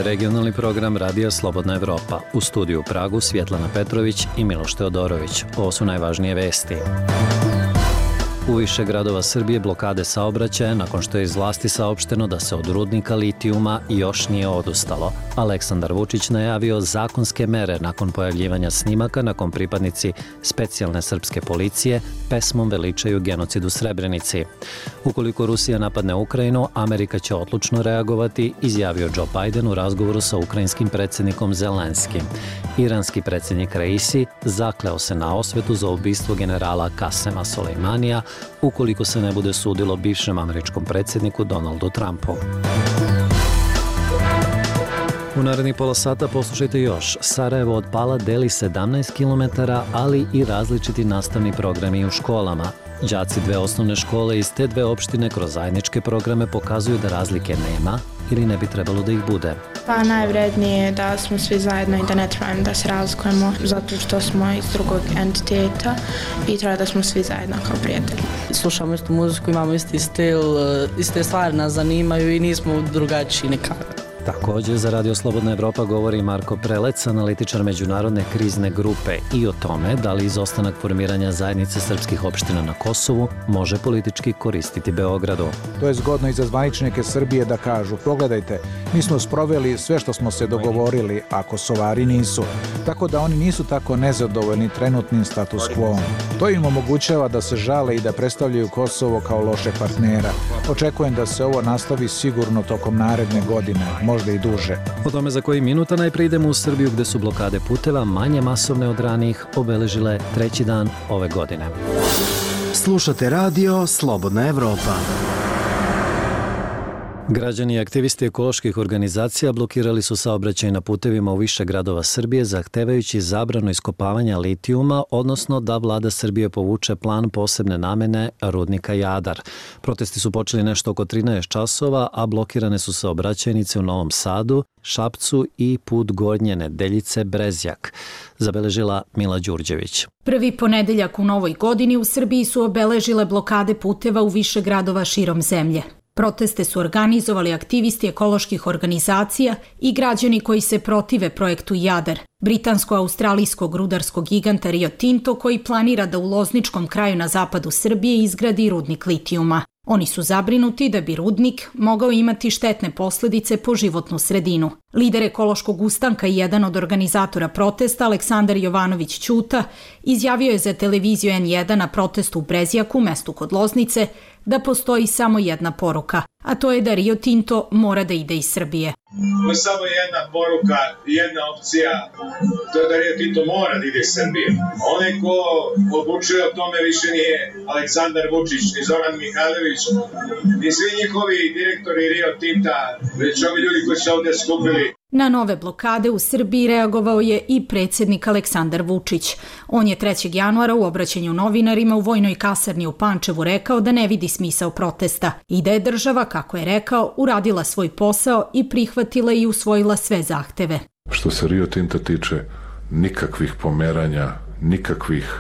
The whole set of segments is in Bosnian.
je regionalni program Radija Slobodna Evropa. U studiju u Pragu Svjetlana Petrović i Miloš Teodorović. Ovo su najvažnije vesti. U više gradova Srbije blokade saobraćaja nakon što je iz vlasti saopšteno da se od rudnika litijuma još nije odustalo. Aleksandar Vučić najavio zakonske mere nakon pojavljivanja snimaka nakon pripadnici specijalne srpske policije pesmom veličaju genocid u Srebrenici. Ukoliko Rusija napadne Ukrajinu, Amerika će odlučno reagovati, izjavio Joe Biden u razgovoru sa ukrajinskim predsjednikom Zelenskim. Iranski predsjednik Raisi zakleo se na osvetu za ubistvo generala Kasema Solejmanija ukoliko se ne bude sudilo bivšem američkom predsjedniku Donaldu Trumpu. U narednih pola sata poslušajte još. Sarajevo od Pala deli 17 km, ali i različiti nastavni programi u školama. Đaci dve osnovne škole iz te dve opštine kroz zajedničke programe pokazuju da razlike nema ili ne bi trebalo da ih bude. Pa najvrednije je da smo svi zajedno i da ne trebamo da se razlikujemo zato što smo iz drugog entiteta i treba da smo svi zajedno kao prijatelji. Slušamo istu muziku, imamo isti stil, iste stvari nas zanimaju i nismo drugačiji nikako. Također za Radio Slobodna Evropa govori Marko Prelec, analitičar međunarodne krizne grupe, i o tome da li izostanak formiranja zajednice srpskih opština na Kosovu može politički koristiti Beogradu. To je zgodno i za zvaničnike Srbije da kažu: pogledajte, mi smo sproveli sve što smo se dogovorili, a Kosovari nisu. Tako da oni nisu tako nezadovoljni trenutnim status quo. To im omogućava da se žale i da predstavljaju Kosovo kao lošeg partnera. Očekujem da se ovo nastavi sigurno tokom naredne godine, možda i duže. O tome za koji minuta najprije idemo u Srbiju gde su blokade puteva manje masovne od ranijih obeležile treći dan ove godine. Slušate Radio Slobodna Evropa. Građani i aktivisti ekoloških organizacija blokirali su saobraćaj na putevima u više gradova Srbije zahtevajući zabranu iskopavanja litijuma, odnosno da vlada Srbije povuče plan posebne namene rudnika Jadar. Protesti su počeli nešto oko 13 časova, a blokirane su saobraćajnice u Novom Sadu, Šapcu i put Gornje Nedeljice Brezjak, zabeležila Mila Đurđević. Prvi ponedeljak u novoj godini u Srbiji su obeležile blokade puteva u više gradova širom zemlje. Proteste su organizovali aktivisti ekoloških organizacija i građani koji se protive projektu Jadar, britansko-australijskog rudarskog giganta Rio Tinto koji planira da u Lozničkom kraju na zapadu Srbije izgradi rudnik litijuma. Oni su zabrinuti da bi rudnik mogao imati štetne posljedice po životnu sredinu. Lider ekološkog ustanka i jedan od organizatora protesta, Aleksandar Jovanović Ćuta, izjavio je za televiziju N1 na protestu u Brezjaku, mestu kod Loznice, da postoji samo jedna poruka, a to je da Rio Tinto mora da ide iz Srbije. Ovo je samo jedna poruka, jedna opcija, to je da Rio Tinto mora da ide iz Srbije. Onaj ko odlučuje o tome više nije Aleksandar Vučić, ni Zoran Mihajlović, ni svi njihovi direktori Rio Tinta, već ovi ljudi koji su ovdje skupili. Na nove blokade u Srbiji reagovao je i predsjednik Aleksandar Vučić. On je 3. januara u obraćanju novinarima u vojnoj kasarni u Pančevu rekao da ne vidi smisao protesta i da je država, kako je rekao, uradila svoj posao i prihvatila i usvojila sve zahteve. Što se Rio Tinta tiče, nikakvih pomeranja, nikakvih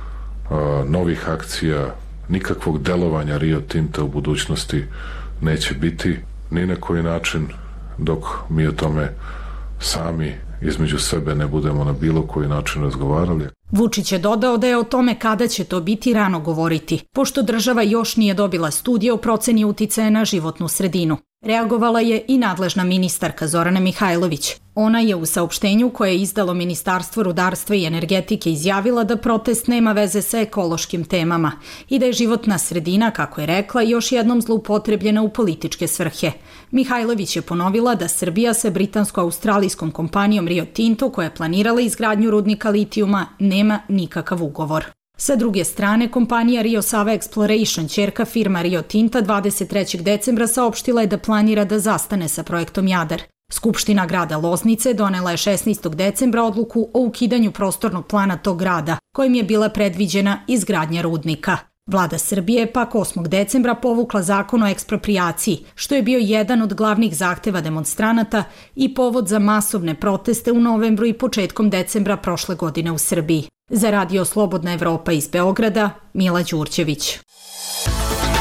novih akcija, nikakvog delovanja Rio Tinta u budućnosti neće biti ni na koji način dok mi o tome sami između sebe ne budemo na bilo koji način razgovarali. Vučić je dodao da je o tome kada će to biti rano govoriti, pošto država još nije dobila studije o proceni uticaja na životnu sredinu. Reagovala je i nadležna ministarka Zorana Mihajlović. Ona je u saopštenju koje je izdalo Ministarstvo rudarstva i energetike izjavila da protest nema veze sa ekološkim temama i da je životna sredina, kako je rekla, još jednom zloupotrebljena u političke svrhe. Mihajlović je ponovila da Srbija sa britansko-australijskom kompanijom Rio Tinto, koja je planirala izgradnju rudnika litijuma, nema nikakav ugovor. Sa druge strane, kompanija Rio Sava Exploration, ćerka firma Rio Tinta, 23. decembra saopštila je da planira da zastane sa projektom Jadar. Skupština grada Loznice donela je 16. decembra odluku o ukidanju prostornog plana tog grada, kojim je bila predviđena izgradnja rudnika. Vlada Srbije je pak 8. decembra povukla zakon o eksproprijaciji, što je bio jedan od glavnih zahteva demonstranata i povod za masovne proteste u novembru i početkom decembra prošle godine u Srbiji. Za Radio Slobodna Evropa iz Beograda, Mila Đurđević.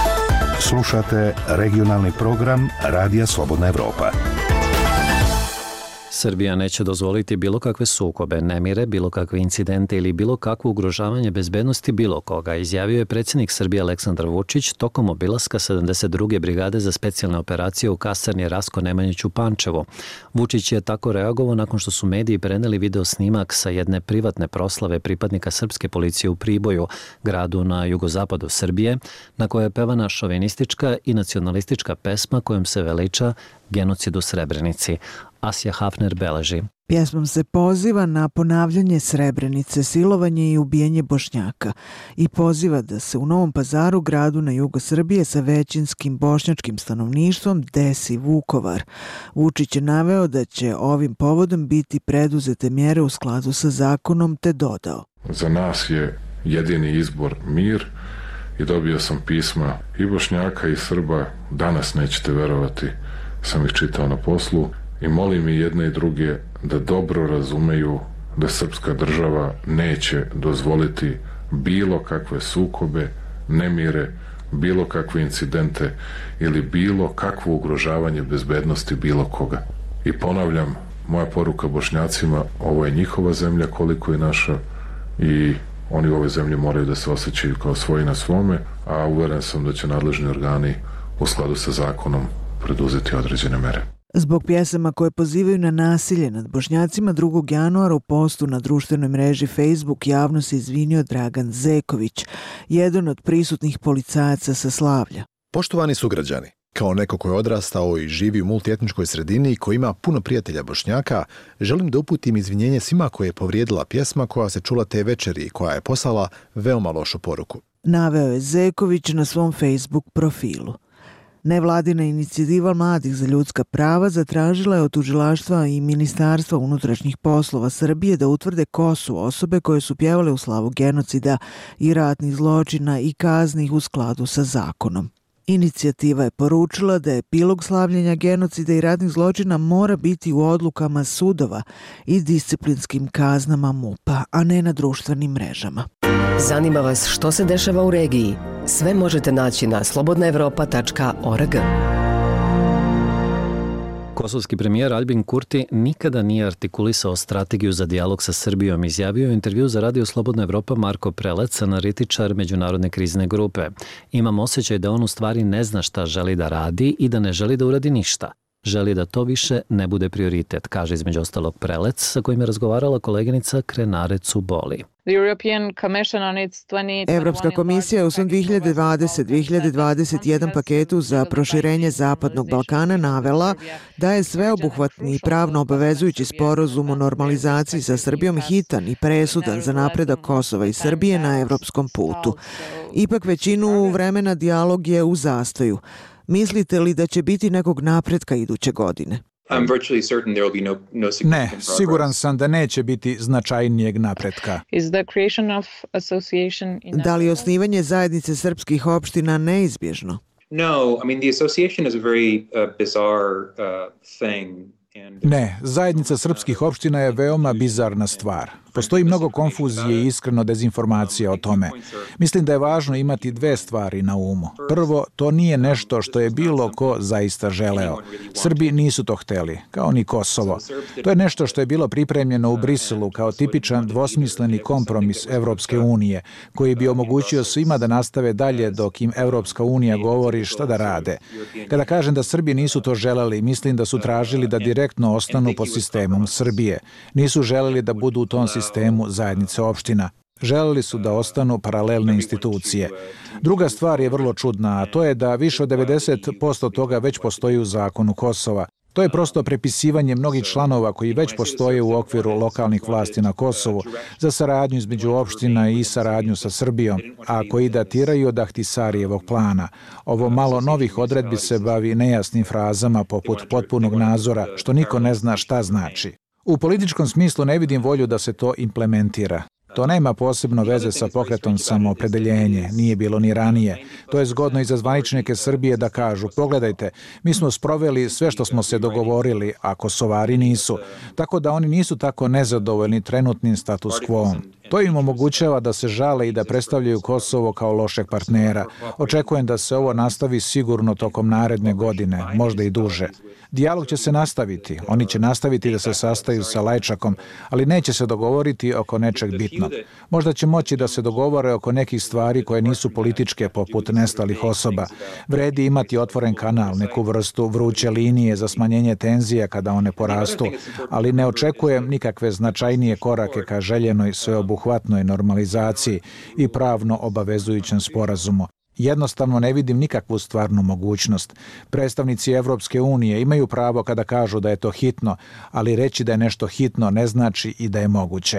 Slušate regionalni program Radija Slobodna Evropa. Srbija neće dozvoliti bilo kakve sukobe, nemire, bilo kakve incidente ili bilo kakvo ugrožavanje bezbednosti bilo koga, izjavio je predsjednik Srbije Aleksandar Vučić tokom obilaska 72. brigade za specijalne operacije u kasarni Rasko Nemanjić u Pančevu. Vučić je tako reagovao nakon što su mediji preneli video snimak sa jedne privatne proslave pripadnika srpske policije u Priboju, gradu na jugozapadu Srbije, na kojoj je pevana šovinistička i nacionalistička pesma kojom se veliča genocid u Srebrenici. Asja Hafner beleži. Pjesmom se poziva na ponavljanje Srebrenice, silovanje i ubijanje Bošnjaka i poziva da se u Novom Pazaru, gradu na jugu Srbije sa većinskim bošnjačkim stanovništvom, desi Vukovar. Vučić je naveo da će ovim povodom biti preduzete mjere u skladu sa zakonom, te dodao. Za nas je jedini izbor mir i dobio sam pisma i Bošnjaka i Srba, danas nećete verovati, sam ih čitao na poslu, i molim i jedne i druge da dobro razumeju da srpska država neće dozvoliti bilo kakve sukobe, nemire, bilo kakve incidente ili bilo kakvo ugrožavanje bezbednosti bilo koga. I ponavljam, moja poruka Bošnjacima, ovo je njihova zemlja koliko je naša i oni u ovoj zemlji moraju da se osjećaju kao svoji na svome, a uveren sam da će nadležni organi u skladu sa zakonom preduzeti određene mere. Zbog pjesama koje pozivaju na nasilje nad Bošnjacima, 2. januara u postu na društvenoj mreži Facebook javno se izvinio Dragan Zeković, jedan od prisutnih policajaca sa Slavlja. Poštovani sugrađani, kao neko ko je odrastao i živi u multietničkoj sredini i koji ima puno prijatelja Bošnjaka, želim da uputim izvinjenje svima koje je povrijedila pjesma koja se čula te večeri i koja je poslala veoma lošu poruku. Naveo je Zeković na svom Facebook profilu. Nevladina inicijativa mladih za ljudska prava zatražila je od tužilaštva i Ministarstva unutrašnjih poslova Srbije da utvrde ko su osobe koje su pjevale u slavu genocida i ratnih zločina i kazni ih u skladu sa zakonom. Inicijativa je poručila da epilog slavljenja genocida i ratnih zločina mora biti u odlukama sudova i disciplinskim kaznama MUP-a, a ne na društvenim mrežama. Zanima vas što se dešava u regiji? Sve možete naći na slobodnaevropa.org. Kosovski premijer Albin Kurti nikada nije artikulisao strategiju za dijalog sa Srbijom, izjavio u intervju za Radio Slobodna Evropa Marko Prelec, analitičar Međunarodne krizne grupe. Imam osjećaj da on u stvari ne zna šta želi da radi i da ne želi da uradi ništa. Želi da to više ne bude prioritet, kaže između ostalog Prelec, sa kojim je razgovarala koleginica Krenare Cuboli. Evropska komisija je u svom 2020-2021 paketu za proširenje Zapadnog Balkana navela da je sveobuhvatni i pravno obavezujući sporazum o normalizaciji sa Srbijom hitan i presudan za napredak Kosova i Srbije na evropskom putu. Ipak većinu vremena dijalog je u zastoju. Mislite li da će biti nekog napretka iduće godine? Ne, siguran sam da neće biti značajnijeg napretka. Da li je osnivanje zajednice srpskih opština neizbježno? Ne, zajednica srpskih opština je veoma bizarna stvar. Postoji mnogo konfuzije i iskreno dezinformacija o tome. Mislim da je važno imati dve stvari na umu. Prvo, to nije nešto što je bilo ko zaista želeo. Srbi nisu to hteli, kao ni Kosovo. To je nešto što je bilo pripremljeno u Briselu kao tipičan dvosmisleni kompromis Evropske unije, koji bi omogućio svima da nastave dalje dok im Evropska unija govori šta da rade. Kada kažem da Srbi nisu to želeli, mislim da su tražili da direktno ostanu pod sistemom Srbije. Nisu želeli da budu u tom sistemu zajednice opština. Želeli su da ostanu paralelne institucije. Druga stvar je vrlo čudna, a to je da više od 90% toga već postoji u zakonu Kosova. To je prosto prepisivanje mnogih članova koji već postoje u okviru lokalnih vlasti na Kosovu za saradnju između opština i saradnju sa Srbijom, a koji datiraju od Ahtisarijevog plana. Ovo malo novih odredbi se bavi nejasnim frazama poput potpunog nadzora, što niko ne zna šta znači. U političkom smislu ne vidim volju da se to implementira. To nema posebno veze sa pokretom samoopredeljenje, nije bilo ni ranije. To je zgodno i za zvaničnike Srbije da kažu, pogledajte, mi smo sproveli sve što smo se dogovorili, a Kosovari nisu. Tako da oni nisu tako nezadovoljni trenutnim status quo-om. To im omogućava da se žale i da predstavljaju Kosovo kao lošeg partnera. Očekujem da se ovo nastavi sigurno tokom naredne godine, možda i duže. Dijalog će se nastaviti, oni će nastaviti da se sastaju sa Lajčakom, ali neće se dogovoriti oko nečeg bitnog. Možda će moći da se dogovore oko nekih stvari koje nisu političke, poput nestalih osoba. Vredi imati otvoren kanal, neku vrstu vruće linije za smanjenje tenzija kada one porastu, ali ne očekujem nikakve značajnije korake ka željenoj sveobuhvatnoj normalizaciji i pravno obavezujućem sporazumu. Jednostavno ne vidim nikakvu stvarnu mogućnost. Predstavnici Evropske unije imaju pravo kada kažu da je to hitno, ali reći da je nešto hitno ne znači i da je moguće.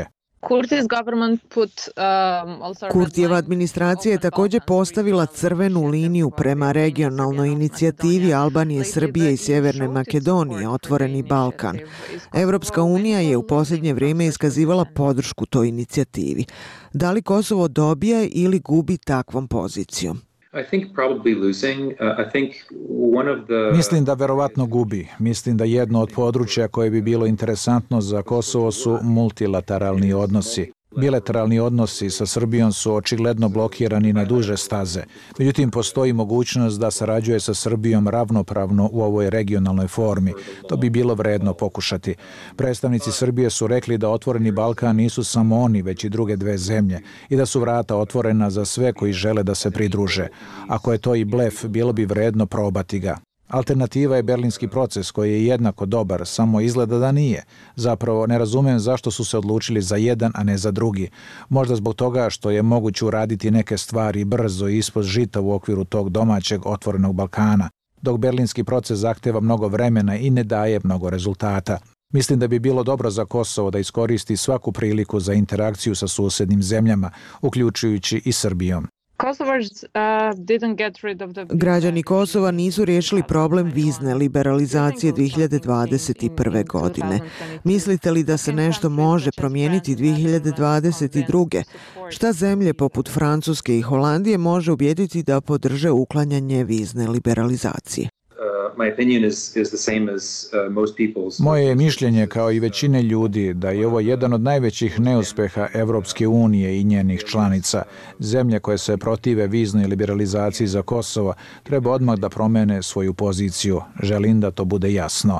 Kurtijeva administracija je također postavila crvenu liniju prema regionalnoj inicijativi Albanije, Srbije i Sjeverne Makedonije, Otvoreni Balkan. Evropska unija je u posljednje vrijeme iskazivala podršku toj inicijativi. Da li Kosovo dobija ili gubi takvom pozicijom? Mislim da verovatno gubi. Mislim da jedno od područja koje bi bilo interesantno za Kosovo su multilateralni odnosi. Bilateralni odnosi sa Srbijom su očigledno blokirani na duže staze. Međutim, postoji mogućnost da sarađuje sa Srbijom ravnopravno u ovoj regionalnoj formi. To bi bilo vredno pokušati. Predstavnici Srbije su rekli da Otvoreni Balkan nisu samo oni, već i druge dve zemlje i da su vrata otvorena za sve koji žele da se pridruže. Ako je to i blef, bilo bi vredno probati ga. Alternativa je berlinski proces koji je jednako dobar, samo izgleda da nije. Zapravo ne razumem zašto su se odlučili za jedan, a ne za drugi. Možda zbog toga što je moguće uraditi neke stvari brzo i ispod žita u okviru tog domaćeg otvorenog Balkana, dok berlinski proces zahteva mnogo vremena i ne daje mnogo rezultata. Mislim da bi bilo dobro za Kosovo da iskoristi svaku priliku za interakciju sa susednim zemljama, uključujući i Srbijom. Građani Kosova nisu riješili problem vizne liberalizacije 2021. godine. Mislite li da se nešto može promijeniti 2022. Šta zemlje poput Francuske i Holandije može ubijediti da podrže uklanjanje vizne liberalizacije? Moje je mišljenje kao i većine ljudi da je ovo jedan od najvećih neuspeha Evropske unije i njenih članica. Zemlje koje se protive viznoj liberalizaciji za Kosovo treba odmah da promene svoju poziciju. Želim da to bude jasno.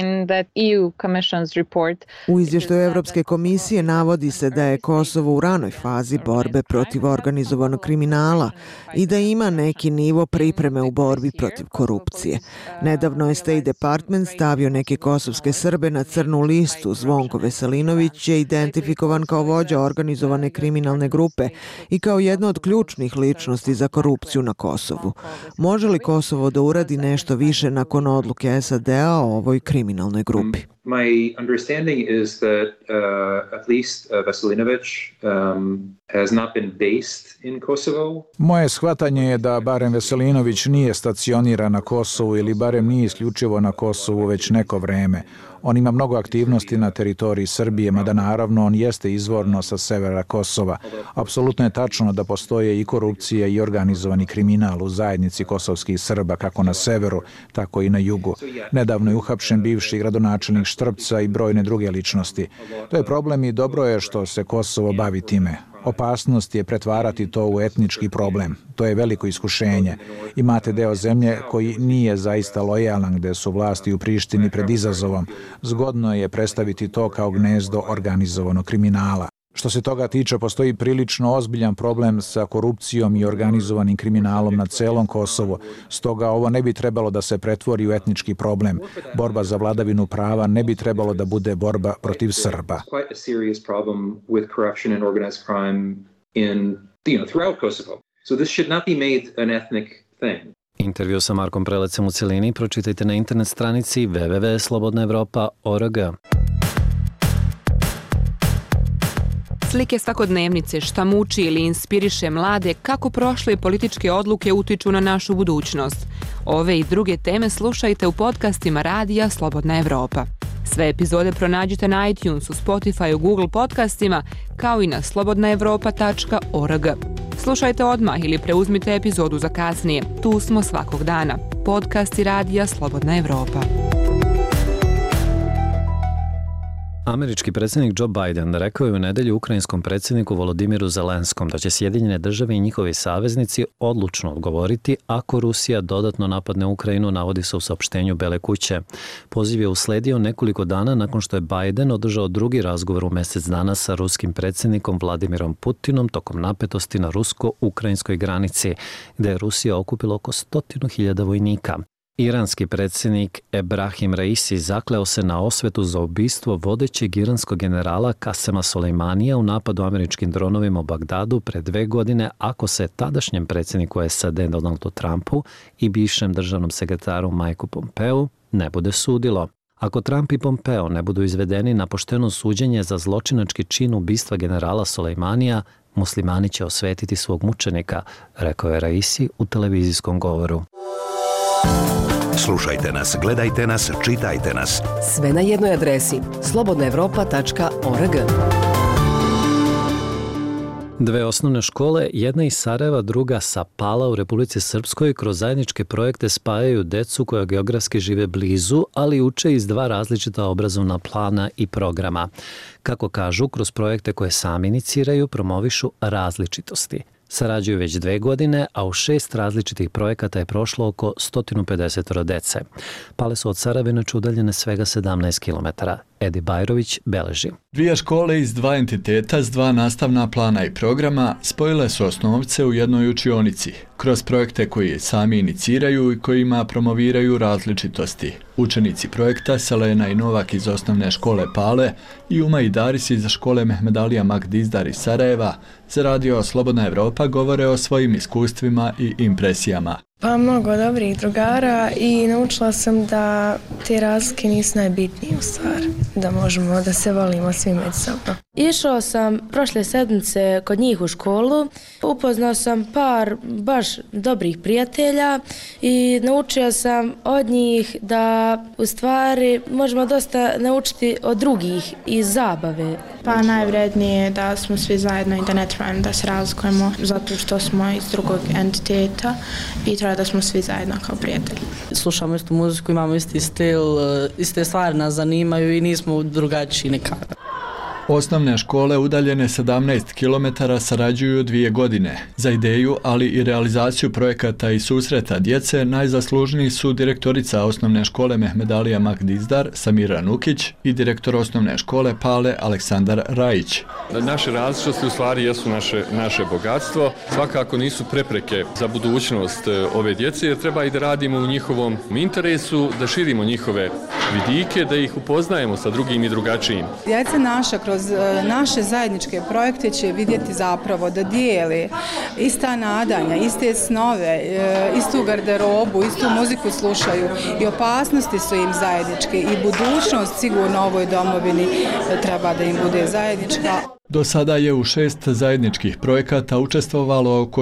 U izvještaju Evropske komisije navodi se da je Kosovo u ranoj fazi borbe protiv organizovanog kriminala i da ima neki nivo pripreme u borbi protiv korupcije. Nedavno je State Department stavio neke kosovske Srbe na crnu listu. Zvonko Veselinović je identifikovan kao vođa organizovane kriminalne grupe i kao jedna od ključnih ličnosti za korupciju na Kosovu. Može li Kosovo da uradi nešto više nakon odluke SAD-a o ovoj kriminalnoj grupi? My understanding is that at least Veselinović has not been based in Kosovo. Moje shvatanje je da barem Veselinović nije stacioniran na Kosovu ili barem nije isključivo na Kosovu već neko vreme. On ima mnogo aktivnosti na teritoriji Srbije, mada naravno on jeste izvorno sa severa Kosova. Apsolutno je tačno da postoje i korupcija i organizovani kriminal u zajednici kosovskih Srba, kako na severu, tako i na jugu. Nedavno je uhapšen bivši gradonačelnik Štrpca i brojne druge ličnosti. To je problem i dobro je što se Kosovo bavi time. Opasnost je pretvarati to u etnički problem. To je veliko iskušenje. Imate deo zemlje koji nije zaista lojalan, gde su vlasti u Prištini pred izazovom. Zgodno je predstaviti to kao gnezdo organizovanog kriminala. Što se toga tiče, postoji prilično ozbiljan problem sa korupcijom i organizovanim kriminalom na celom Kosovu. Stoga ovo ne bi trebalo da se pretvori u etnički problem. Borba za vladavinu prava ne bi trebalo da bude borba protiv Srba. Intervju sa Markom Prelecem u celini pročitajte na internet stranici www.slobodnaevropa.org. Slike svakodnevnice, šta muči ili inspiriše mlade, kako prošle političke odluke utiču na našu budućnost. Ove i druge teme slušajte u podcastima radija Slobodna Evropa. Sve epizode pronađite na iTunesu, Spotifyu, Google podcastima, kao i na slobodnaevropa.org. Slušajte odmah ili preuzmite epizodu za kasnije. Tu smo svakog dana. Podcasti radija Slobodna Evropa. Američki predsjednik Joe Biden rekao je u nedelju ukrajinskom predsjedniku Volodimiru Zelenskom da će Sjedinjene države i njihovi saveznici odlučno odgovoriti ako Rusija dodatno napadne Ukrajinu, navodi se u saopštenju Bele kuće. Poziv je usledio nekoliko dana nakon što je Biden održao drugi razgovor u mjesec dana sa ruskim predsjednikom Vladimirom Putinom tokom napetosti na rusko-ukrajinskoj granici, gdje je Rusija okupila oko 100.000 vojnika. Iranski predsjednik Ebrahim Raisi zakleo se na osvetu za ubistvo vodećeg iranskog generala Kasema Soleimanija u napadu američkim dronovima u Bagdadu pre 2 godine ako se tadašnjem predsjedniku SAD Donaldu Trumpu i bivšem državnom sekretaru Mikeu Pompeu ne bude sudilo. Ako Trump i Pompeo ne budu izvedeni na pošteno suđenje za zločinački čin ubistva generala Soleimanija, muslimani će osvetiti svog mučenika, rekao je Raisi u televizijskom govoru. Slušajte nas, gledajte nas, čitajte nas. Sve na jednoj adresi slobodnaevropa.org. 2 osnovne škole, jedna iz Sarajeva, druga sa Pala u Republici Srpskoj, kroz zajedničke projekte spajaju decu koja geografski žive blizu, ali uče iz 2 različita obrazovna plana i programa. Kako kažu, kroz projekte koje sami iniciraju, promovišu različitosti. Sarađuju već 2 godine, a u 6 različitih projekata je prošlo oko 150 dece. Pale su od Sarajeva inače udaljene svega 17 km. Edi Bajrović beleži. 2 škole iz 2 entiteta s 2 nastavna plana i programa spojile su osnovce u jednoj učionici, kroz projekte koji sami iniciraju i kojima promoviraju različitosti. Učenici projekta Selena i Novak iz osnovne škole Pale i Uma i Daris iz škole Mehmed Alija Magdizdar iz Sarajeva za radio Slobodna Evropa govore o svojim iskustvima i impresijama. Pa mnogo dobrih drugara i naučila sam da te razlike nisu najbitnije u stvari, da možemo da se volimo svi međusobno. Išao sam prošle sedmice kod njih u školu, upoznao sam par baš dobrih prijatelja i naučio sam od njih da u stvari možemo dosta naučiti od drugih iz zabave. Pa najvrednije je da smo svi zajedno i da ne trebamo da se razlikujemo zato što smo iz drugog entiteta i treba da smo svi zajedno kao prijatelji. Slušamo istu muziku, imamo isti stil, iste stvari nas zanimaju i nismo drugačiji nikada. Osnovne škole udaljene 17 km sarađuju 2 godine. Za ideju, ali i realizaciju projekata i susreta djece najzaslužniji su direktorica osnovne škole Mehmed Alija Magdizdar Samira Nukić i direktor osnovne škole Pale Aleksandar Rajić. Naše različitosti u stvari jesu naše bogatstvo. Svakako nisu prepreke za budućnost ove djece jer treba i da radimo u njihovom interesu, da širimo njihove vidike, da ih upoznajemo sa drugim i drugačijim. Djeca naša kroz naše zajedničke projekte će vidjeti zapravo da dijeli ista nadanja, iste snove, istu garderobu, istu muziku slušaju i opasnosti su im zajedničke i budućnost sigurno ovoj domovini treba da im bude zajednička. Do sada je u 6 zajedničkih projekata učestvovalo oko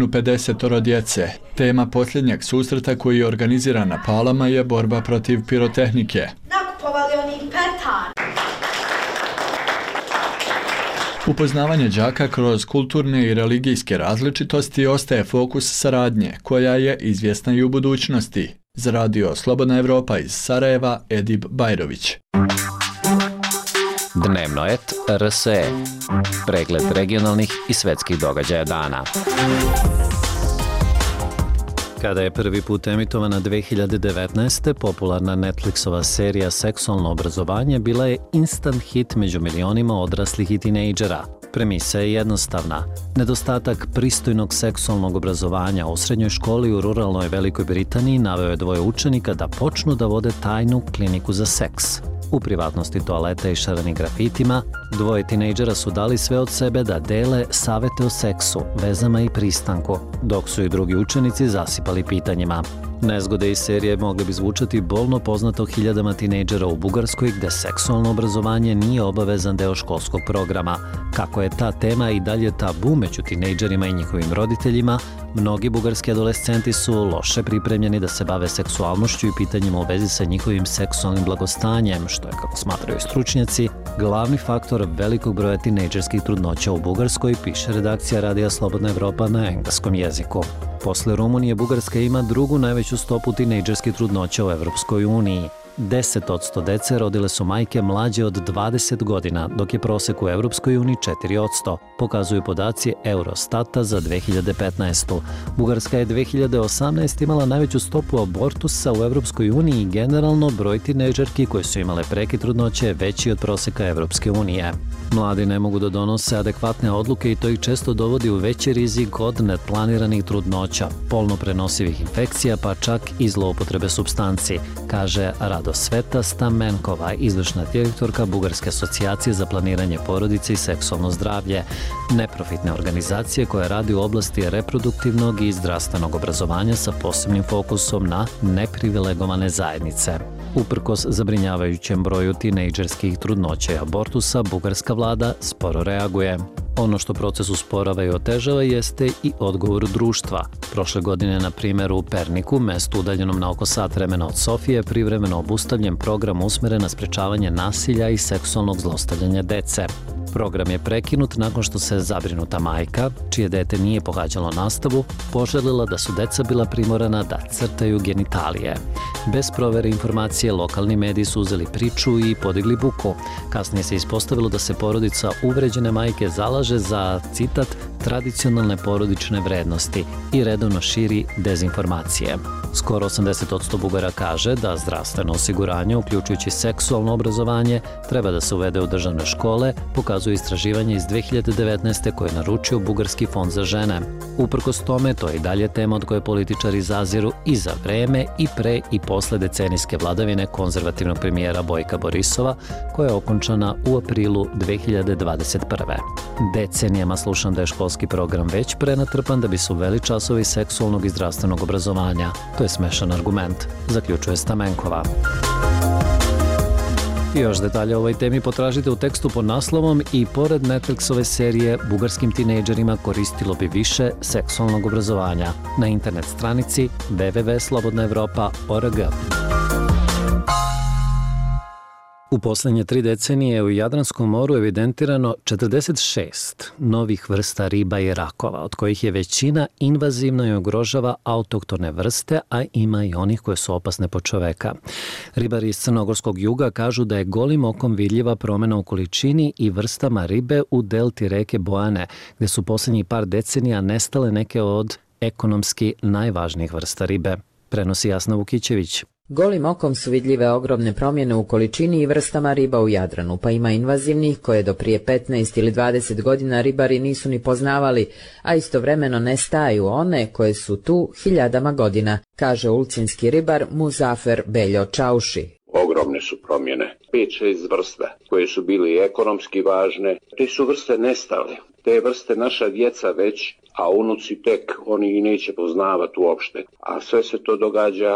150 djece. Tema posljednjeg susreta koji je organiziran na Palama je borba protiv pirotehnike. Nakupovali oni petar. Upoznavanje đaka kroz kulturne i religijske različitosti ostaje fokus saradnje, koja je izvjesna i u budućnosti. Za radio Slobodna Evropa iz Sarajeva, Edib Bajrović. Dnevno et RSE. Pregled regionalnih i svetskih događaja dana. Kada je prvi put emitovana 2019. popularna Netflixova serija Seksualno obrazovanje bila je instant hit među milionima odraslih i tinejdžera. Premisa je jednostavna. Nedostatak pristojnog seksualnog obrazovanja u srednjoj školi u ruralnoj Velikoj Britaniji naveo je 2 učenika da počnu da vode tajnu kliniku za seks. U privatnosti toaleta i šarenim grafitima, 2 tinejdžera su dali sve od sebe da dele savete o seksu, vezama i pristanku, dok su i drugi učenici zasipali pitanjima. Nezgode iz serije mogli bi zvučati bolno poznato hiljadama tinejdžera u Bugarskoj gde seksualno obrazovanje nije obavezan deo školskog programa. Kako je ta tema i dalje tabu među tinejdžerima i njihovim roditeljima, mnogi bugarski adolescenti su loše pripremljeni da se bave seksualnošću i pitanjima u vezi sa njihovim seksualnim blagostanjem, što je, kako smatraju stručnjaci, glavni faktor velikog broja tinejdžerskih trudnoća u Bugarskoj, piše redakcija Radija Slobodna Evropa na engleskom jeziku. Posle Rumunije, Bugarska ima drugu najveću stopu tinejdžerskih trudnoća u Evropskoj uniji. 10% dece rodile su majke mlađe od 20 godina, dok je prosek u Evropskoj uniji 4%, pokazuju podaci Eurostata za 2015. Bugarska je 2018 imala najveću stopu abortusa u Evropskoj uniji i generalno broj tinejdžerki koje su imale prekid trudnoće je veći od proseka Evropske unije. Mladi ne mogu da donose adekvatne odluke i to ih često dovodi u veći rizik od neplaniranih trudnoća, polno prenosivih infekcija pa čak i zloupotrebe supstanci, kaže Radosveta Stamenkova, izvršna direktorka Bugarske asocijacije za planiranje porodice i seksualno zdravlje, neprofitne organizacije koja radi u oblasti reproduktivnog i zdravstvenog obrazovanja sa posebnim fokusom na neprivilegovane zajednice. Uprkos zabrinjavajućem broju tinejdžerskih trudnoća i abortusa, bugarska vlada sporo reaguje. Ono što proces usporava i otežava jeste i odgovor društva. Prošle godine, na primjer, u Perniku, mestu udaljenom na oko sat vremena od Sofije, privremeno obustavljen program usmeren na sprečavanje nasilja i seksualnog zlostavljanja dece. Program je prekinut nakon što se zabrinuta majka, čije dete nije pohađalo nastavu, poželila da su deca bila primorana da crtaju genitalije. Bez provere informacije, lokalni mediji su uzeli priču i podigli buku. Kasnije se ispostavilo da se porodica uvređene majke zalaže za, citat, tradicionalne porodične vrednosti i redovno širi dezinformacije. Skoro 80% Bugara kaže da zdravstveno osiguranje, uključujući seksualno obrazovanje, treba da se uvede u državne škole, pokazuje istraživanje iz 2019. koje je naručio Bugarski fond za žene. Uprkos tome, to je i dalje tema od koje političari zaziru i za vreme i pre i posle decenijske vladavine konzervativnog premijera Bojka Borisova, koja je okončana u aprilu 2021. Decenijama slušam da je školski program već prenatrpan da bi se uveli časovi seksualnog i zdravstvenog obrazovanja. To je smešan argument, zaključuje Stamenkova. I još detalje o ovoj temi potražite u tekstu pod naslovom I pored Netflixove serije bugarskim tinejdžerima koristilo bi više seksualnog obrazovanja na internet stranici www.slobodnaevropa.org. U poslednje 3 decenije u Jadranskom moru evidentirano 46 novih vrsta riba i rakova, od kojih je većina invazivno i ugrožava autohtone vrste, a ima i onih koje su opasne po čoveka. Ribari iz crnogorskog juga kažu da je golim okom vidljiva promena u količini i vrstama ribe u delti reke Bojane, gde su poslednjih par decenija nestale neke od ekonomski najvažnijih vrsta ribe, prenosi Jasna Vukićević. Golim okom su vidljive ogromne promjene u količini i vrstama riba u Jadranu, pa ima invazivnih koje do prije 15 ili 20 godina ribari nisu ni poznavali, a istovremeno nestaju one koje su tu hiljadama godina, kaže ulcinski ribar Muzafer Beljo Čauši. Ogromne su promjene. 5-6 vrsta koje su bili ekonomski važne, te su vrste nestale. Te vrste naša djeca već, a unuci tek, oni i neće poznavati uopšte. A sve se to događa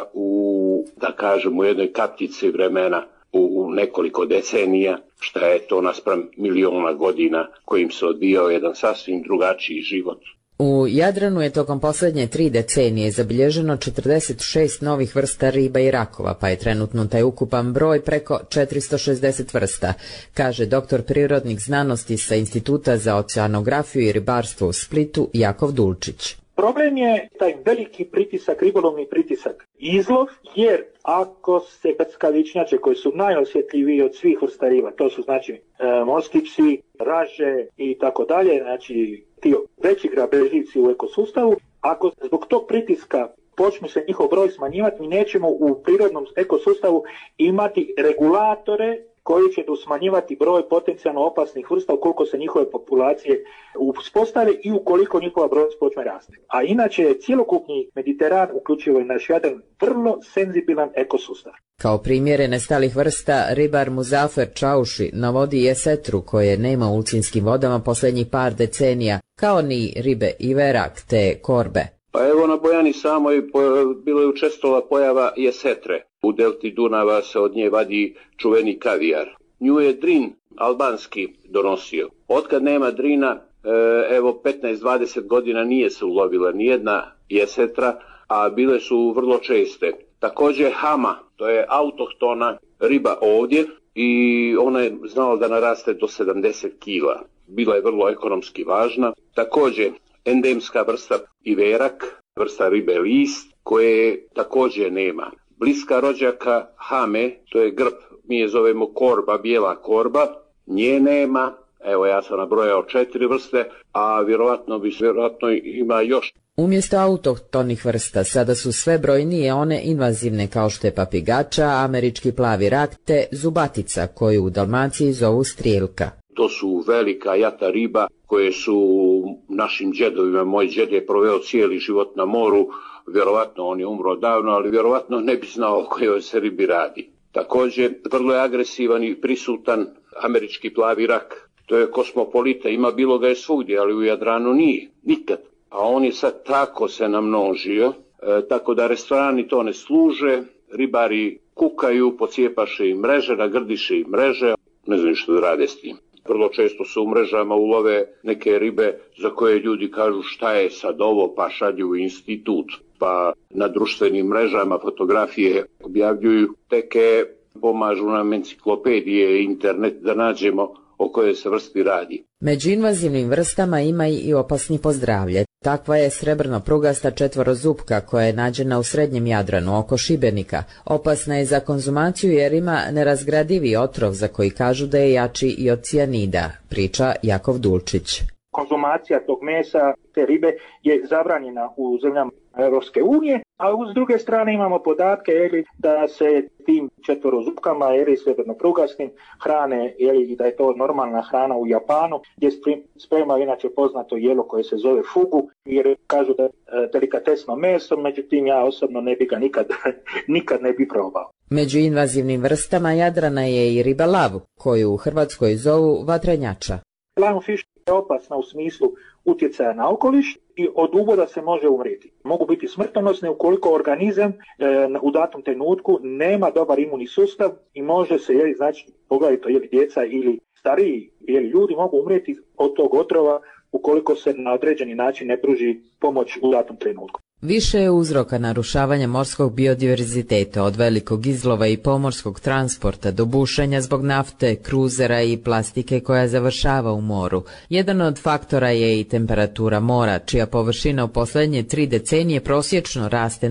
u jednoj kaptici vremena, u nekoliko decenija, šta je to naspram miliona godina kojim se odvijao jedan sasvim drugačiji život. U Jadranu je tokom posljednje 3 decenije zabilježeno 46 novih vrsta riba i rakova, pa je trenutno taj ukupan broj preko 460 vrsta, kaže doktor prirodnih znanosti sa Instituta za oceanografiju i ribarstvo u Splitu Jakov Dulčić. Problem je taj veliki pritisak, ribolovni pritisak, izlov, jer ako se krskavičnjače koji su najosjetljiviji od svih vrsta riba, to su znači morski psi, raže i tako dalje, znači ti veći grabežljivci u ekosustavu, ako zbog tog pritiska počne se njihov broj smanjivati, mi nećemo u prirodnom ekosustavu imati regulatore koji će smanjivati broj potencijalno opasnih vrsta ukoliko se njihove populacije uspostave i ukoliko njihova broj počne rasti. A inače je cjelokupni Mediteran, uključivo i naš Jadran, vrlo senzibilan ekosustav. Kao primjere nestalih vrsta, ribar Muzafer Čauši navodi jesetru koje nema u ulcinskim vodama posljednjih par decenija, kao ni ribe i verak te korbe. Pa evo na Bojani samoj bilo je učestala pojava jesetre. U delti Dunava se od nje vadi čuveni kavijar. Nju je Drin albanski donosio. Otkad nema Drina, evo 15-20 godina nije se ulovila nijedna jesetra, a bile su vrlo česte. Također hama, to je autohtona riba ovdje i ona je znala da naraste do 70 kila. Bila je vrlo ekonomski važna. Također endemska vrsta iverak, vrsta ribe list, koje također nema. bliska rođaka Hame, to je grb, mi je zovemo korba, bijela korba, nje nema. Evo, ja sam nabrojao 4 vrste, a vjerovatno ima još. Umjesto autohtonih vrsta, sada su sve brojnije one invazivne kao što je papigača, američki plavi rak te zubatica, koju u Dalmaciji zovu strijelka. To su velika jata riba koje su našim džedovima, moj džed je proveo cijeli život na moru, vjerovatno on je umro davno, ali vjerovatno ne bi znao o kojoj se ribi radi. Također, vrlo je agresivan i prisutan američki plavi rak. To je kosmopolita, ima bilo ga je svugdje, ali u Jadranu nije, nikad. A on je sad tako se namnožio, tako da restorani to ne služe, ribari kukaju, pocijepaše im mreže, nagrdiše im mreže, ne znam što da rade s tim. Vrlo često se u mrežama ulove neke ribe za koje ljudi kažu šta je sad ovo, pa šalju u institut, pa na društvenim mrežama fotografije objavljuju, teke pomažu nam enciklopedije i internet da nađemo o kojoj se vrsti radi. Među invazivnim vrstama ima i opasni po zdravlje. Takva je srebrno-prugasta četvorozupka koja je nađena u srednjem Jadranu oko Šibenika. Opasna je za konzumaciju jer ima nerazgradivi otrov za koji kažu da je jači i od cijanida, priča Jakov Dulčić. Konzumacija tog mesa, te ribe, je zabranjena u zemljama Europske unije, a s druge strane imamo podatke da se tim četvorozupkama, srebrno-prugastim, hrane, i da je to normalna hrana u Japanu, gdje sprema inače poznato jelo koje se zove fugu, jer kažu da je delikatesno meso, međutim ja osobno ne bi ga nikad ne bi probao. Među invazivnim vrstama Jadrana je i riba lav, koju u Hrvatskoj zovu vatrenjača. Lionfish je opasna u smislu utjecaja na okoliš i od uvoda se može umrijeti. Mogu biti smrtonosne ukoliko organizam u datom trenutku nema dobar imunni sustav i može se, poglavito djeca ili stariji ljudi mogu umrijeti od tog otrova ukoliko se na određeni način ne pruži pomoć u datom trenutku. Više je uzroka narušavanja morskog biodiverziteta, od velikog izlova i pomorskog transporta do bušenja zbog nafte, kruzera i plastike koja završava u moru. Jedan od faktora je i temperatura mora, čija površina u posljednje 3 decenije prosječno raste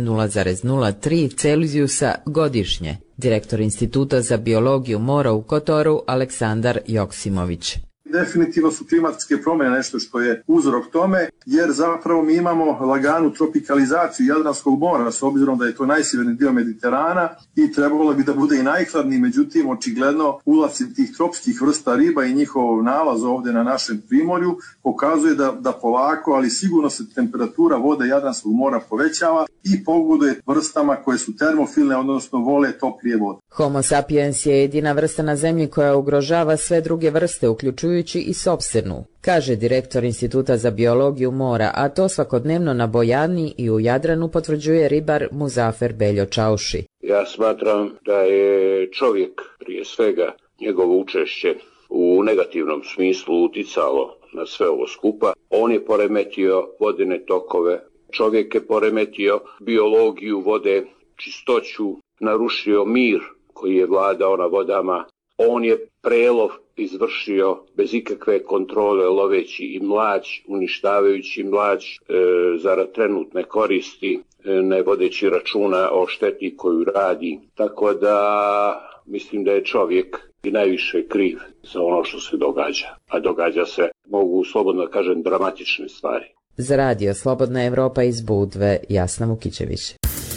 0,03 Celzijusa godišnje. Direktor Instituta za biologiju mora u Kotoru, Aleksandar Joksimović. Definitivno su klimatske promjene nešto što je uzrok tome, jer zapravo mi imamo laganu tropikalizaciju Jadranskog mora, s obzirom da je to najsjeverni dio Mediterana i trebalo bi da bude i najhladniji, međutim očigledno ulasci tih tropskih vrsta riba i njihov nalaz ovdje na našem primorju pokazuje da polako, ali sigurno se temperatura vode Jadranskog mora povećava i pogoduje vrstama koje su termofilne, odnosno vole toplije vode. Homo sapiens je jedina vrsta na zemlji koja ugrožava sve druge vrste, uključujući i sopstvenu, kaže direktor Instituta za biologiju mora, a to svakodnevno na Bojani i u Jadranu potvrđuje ribar Muzafer Beljo Čauši. Ja smatram da je čovjek prije svega njegovo učešće u negativnom smislu uticalo na sve ovo skupa. On je poremetio vodene tokove, čovjek je poremetio biologiju vode, čistoću, narušio mir koji je vladao na vodama. On je prelov izvršio bez ikakve kontrole, loveći i mlađ, uništavajući mlađ zarad trenutne koristi, ne vodeći računa o šteti koju radi. Tako da mislim da je čovjek i najviše kriv za ono što se događa. A događa se, mogu slobodno kažem, dramatične stvari. Za radio Slobodna Evropa iz Budve, Jasna Vukićević.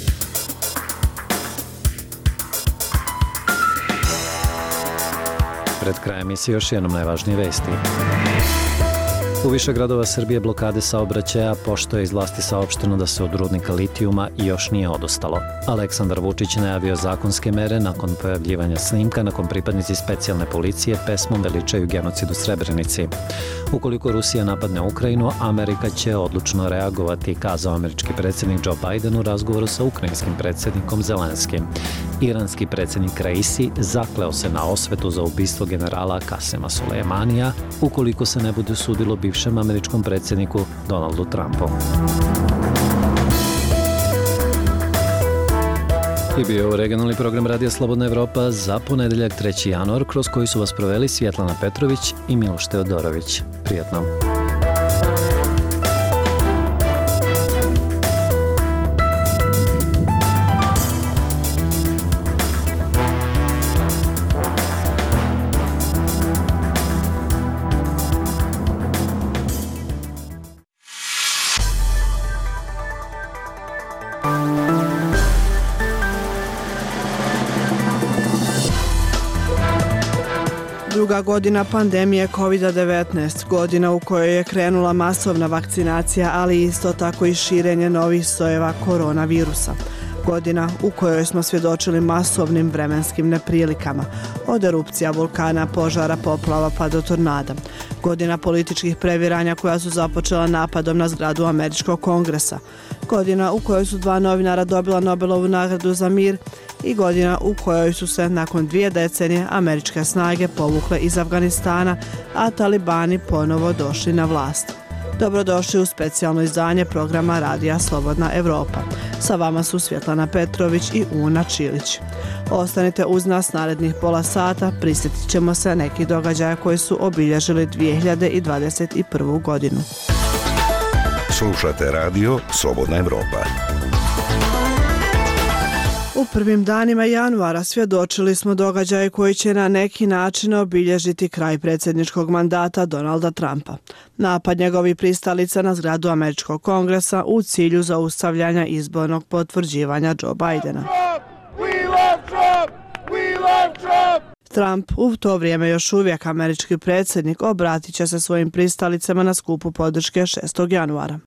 Pred krajem emisije još jednom najvažnije vesti. U više gradova Srbije blokade saobraćaja, pošto je iz vlasti saopšteno da se od rudnika litijuma još nije odustalo. Aleksandar Vučić najavio zakonske mere nakon pojavljivanja snimka na kom pripadnici specijalne policije pesmom veličaju genocid u Srebrenici. Ukoliko Rusija napadne Ukrajinu, Amerika će odlučno reagovati, kazao američki predsjednik Joe Biden u razgovoru sa ukrajinskim predsjednikom Zelenskim. Iranski predsjednik Raisi zakleo se na osvetu za ubistvo generala Kasema Sulejmanija ukoliko se ne bude sudilo bivšem američkom predsjedniku Donaldu Trumpu. I bio je regionalni program Radija Slobodna Evropa za ponedjeljak 3. januar, kroz koji su vas proveli Svjetlana Petrović i Miloš Teodorović. Prijatno! Druga godina pandemije COVID-19, godina u kojoj je krenula masovna vakcinacija, ali isto tako i širenje novih sojeva koronavirusa. Godina u kojoj smo svjedočili masovnim vremenskim neprilikama, od erupcija vulkana, požara, poplava pa do tornada. Godina političkih previranja koja su započela napadom na zgradu Američkog kongresa. Godina u kojoj su 2 novinara dobila Nobelovu nagradu za mir i godina u kojoj su se nakon 2 decenije američke snage povukle iz Afganistana, a talibani ponovo došli na vlast. Dobrodošli u specijalno izdanje programa Radija Slobodna Evropa. Sa vama su Svjetlana Petrović i Una Čilić. Ostanite uz nas narednih pola sata, prisjetit ćemo se nekih događaja koji su obilježili 2021. godinu. Slušate Radio Slobodna Evropa. U prvim danima januara svjedočili smo događaje koji će na neki način obilježiti kraj predsjedničkog mandata Donalda Trumpa. Napad njegovih pristalica na zgradu Američkog kongresa u cilju zaustavljanja izbornog potvrđivanja Joe Bidena. Trump, u to vrijeme još uvijek američki predsjednik, obratit će se svojim pristalicama na skupu podrške 6. januara.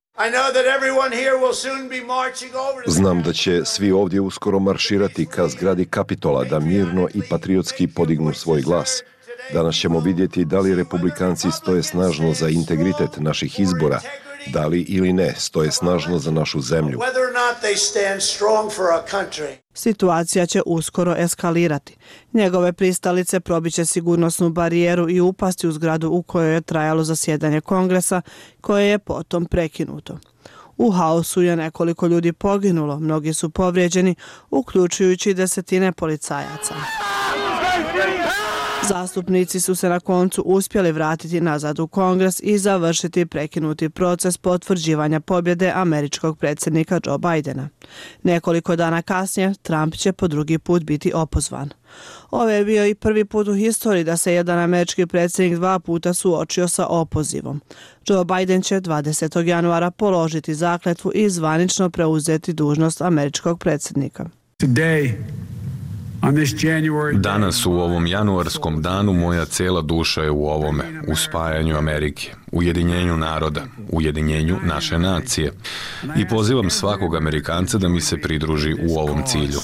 Znam da će svi ovdje uskoro marširati ka zgradi Kapitola da mirno i patriotski podignu svoj glas. Danas ćemo vidjeti da li republikanci stoje snažno za integritet naših izbora, da li ili ne stoje snažno za našu zemlju. Situacija će uskoro eskalirati. Njegove pristalice probiće sigurnosnu barijeru i upasti u zgradu u kojoj je trajalo zasjedanje kongresa, koje je potom prekinuto. U haosu je nekoliko ljudi poginulo, mnogi su povrijeđeni, uključujući desetine policajaca. Zastupnici su se na koncu uspjeli vratiti nazad u Kongres i završiti prekinuti proces potvrđivanja pobjede američkog predsjednika Joe Bidena. Nekoliko dana kasnije Trump će po drugi put biti opozvan. Ovo je bio i prvi put u historiji da se jedan američki predsjednik 2 puta suočio sa opozivom. Joe Biden će 20. januara položiti zakletvu i zvanično preuzeti dužnost američkog predsjednika. Danas u ovom januarskom danu moja cijela duša je u ovome, u spajanju Amerike, ujedinjenju naroda, ujedinjenju naše nacije. I pozivam svakog Amerikanca da mi se pridruži u ovom cilju.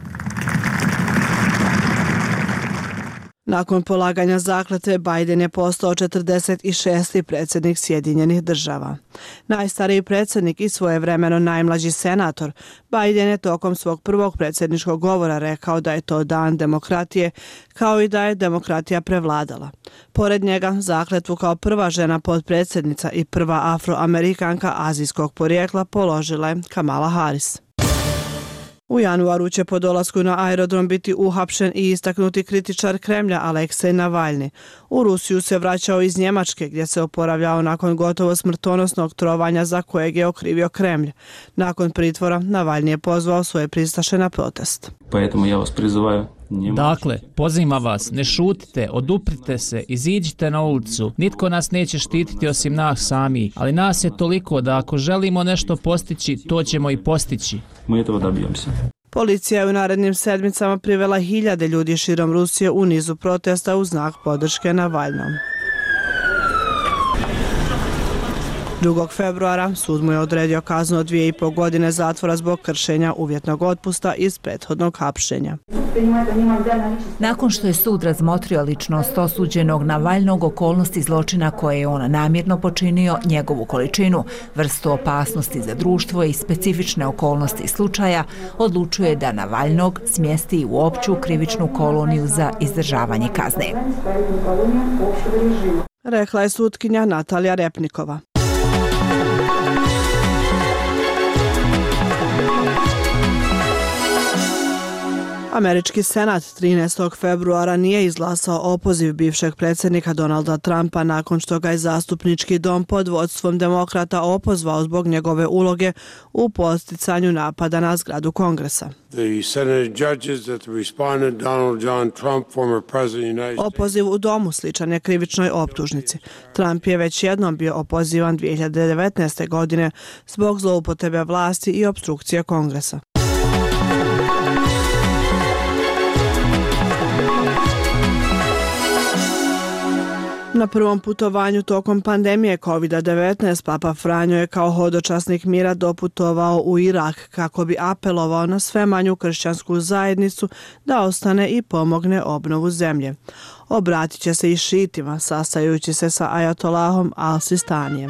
Nakon polaganja zakletve, Biden je postao 46. predsjednik Sjedinjenih država. Najstariji predsjednik i svojevremeno najmlađi senator, Biden je tokom svog prvog predsjedničkog govora rekao da je to dan demokratije, kao i da je demokratija prevladala. Pored njega, zakletvu kao prva žena potpredsjednica i prva afroamerikanka azijskog porijekla položila je Kamala Harris. U januaru će po dolasku na aerodrom biti uhapšen i istaknuti kritičar Kremlja Aleksej Navalni. U Rusiju se vraćao iz Njemačke gdje se oporavljao nakon gotovo smrtonosnog trovanja za kojeg je okrivio Kremlj. Nakon pritvora Navalni je pozvao svoje pristaše na protest. Dakle, pozivam vas, ne šutite, oduprite se, iziđite na ulicu. Nitko nas neće štititi osim nas sami, ali nas je toliko da ako želimo nešto postići, to ćemo i postići. Policija je u narednim sedmicama privela 1000 ljudi širom Rusije u nizu protesta u znak podrške Navalnom. 2. februara sud mu je odredio kaznu od 2,5 godine zatvora zbog kršenja uvjetnog otpusta iz prethodnog hapšenja. Nakon što je sud razmotrio ličnost osuđenog Navalnog, okolnosti zločina koje je on namjerno počinio, njegovu količinu, vrstu opasnosti za društvo i specifične okolnosti slučaja, odlučuje da Navalnog smjesti u opću krivičnu koloniju za izdržavanje kazne. Rekla je sutkinja Natalija Repnikova. Američki senat 13. februara nije izglasao opoziv bivšeg predsjednika Donalda Trumpa nakon što ga je zastupnički dom pod vodstvom demokrata opozvao zbog njegove uloge u podsticanju napada na zgradu Kongresa. Opoziv u domu sličan je krivičnoj optužnici. Trump je već jednom bio opozivan 2019. godine zbog zloupotrebe vlasti i opstrukcije Kongresa. Na prvom putovanju tokom pandemije COVID-19 Papa Franjo je kao hodočasnik mira doputovao u Irak kako bi apelovao na sve manju kršćansku zajednicu da ostane i pomogne obnovu zemlje. Obratit će se i šitima, sastajući se sa ajatolahom Al-Sistanijem.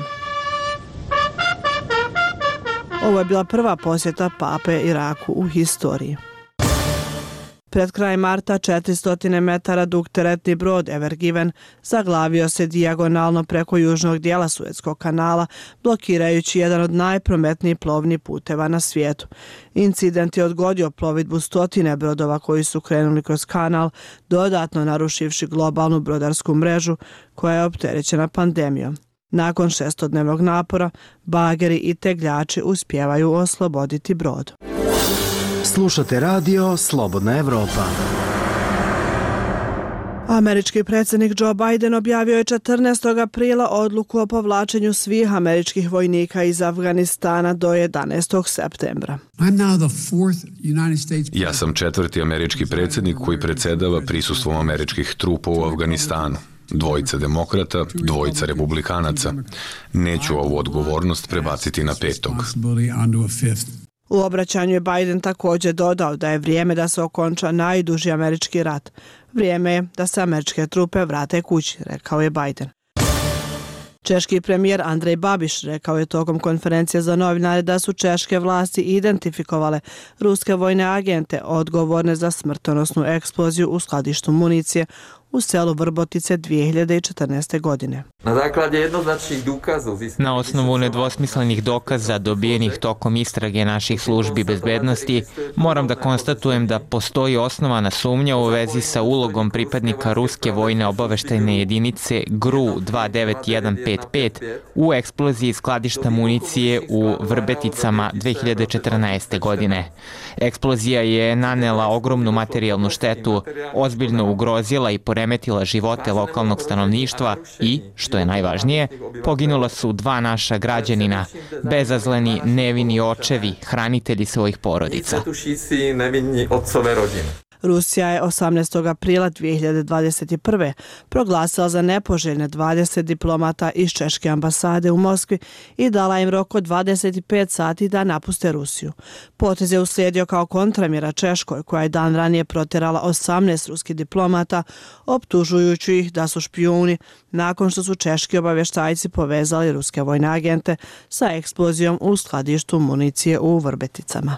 Ovo je bila prva posjeta Pape Iraku u historiji. Pred kraj marta 400 metara dug teretni brod Ever Given zaglavio se dijagonalno preko južnog dijela Suetskog kanala, blokirajući jedan od najprometnijih plovnih puteva na svijetu. Incident je odgodio plovidbu stotine brodova koji su krenuli kroz kanal, dodatno narušivši globalnu brodarsku mrežu koja je opterećena pandemijom. Nakon 6-dnevnog napora, bageri i tegljači uspijevaju osloboditi brod. Slušate radio Slobodna Evropa. Američki predsjednik Joe Biden objavio je 14. aprila odluku o povlačenju svih američkih vojnika iz Afganistana do 11. septembra. Ja sam 4. američki predsjednik koji predsjedava prisustvom američkih trupa u Afganistanu. 2 demokrata, 2 republikanaca. Neću ovu odgovornost prebaciti na 5. U obraćanju je Biden također dodao da je vrijeme da se okonča najduži američki rat. Vrijeme je da se američke trupe vrate kući, rekao je Biden. Češki premijer Andrej Babiš rekao je tokom konferencije za novinare da su češke vlasti identifikovale ruske vojne agente odgovorne za smrtonosnu eksploziju u skladištu municije u selu Vrbotice 2014. godine. Na osnovu nedvosmislenih dokaza dobijenih tokom istrage naših službi bezbednosti, moram da konstatujem da postoji osnovana sumnja u vezi sa ulogom pripadnika ruske vojne obaveštajne jedinice GRU 29155 u eksploziji skladišta municije u Vrbeticama 2014. godine. Eksplozija je nanela ogromnu materijalnu štetu, ozbiljno ugrozila i poremetila živote lokalnog stanovništva i, što je najvažnije, poginula su 2 naša građanina, bezazleni, nevini očevi, hranitelji svojih porodica. Rusija je 18. aprila 2021. proglasila za nepoželjne 20 diplomata iz češke ambasade u Moskvi i dala im rok od 25 sati da napuste Rusiju. Potez je uslijedio kao kontramjera Češkoj, koja je dan ranije protjerala 18 ruskih diplomata, optužujući ih da su špijuni, nakon što su češki obavještajci povezali ruske vojne agente sa eksplozijom u skladištu municije u Vrbeticama.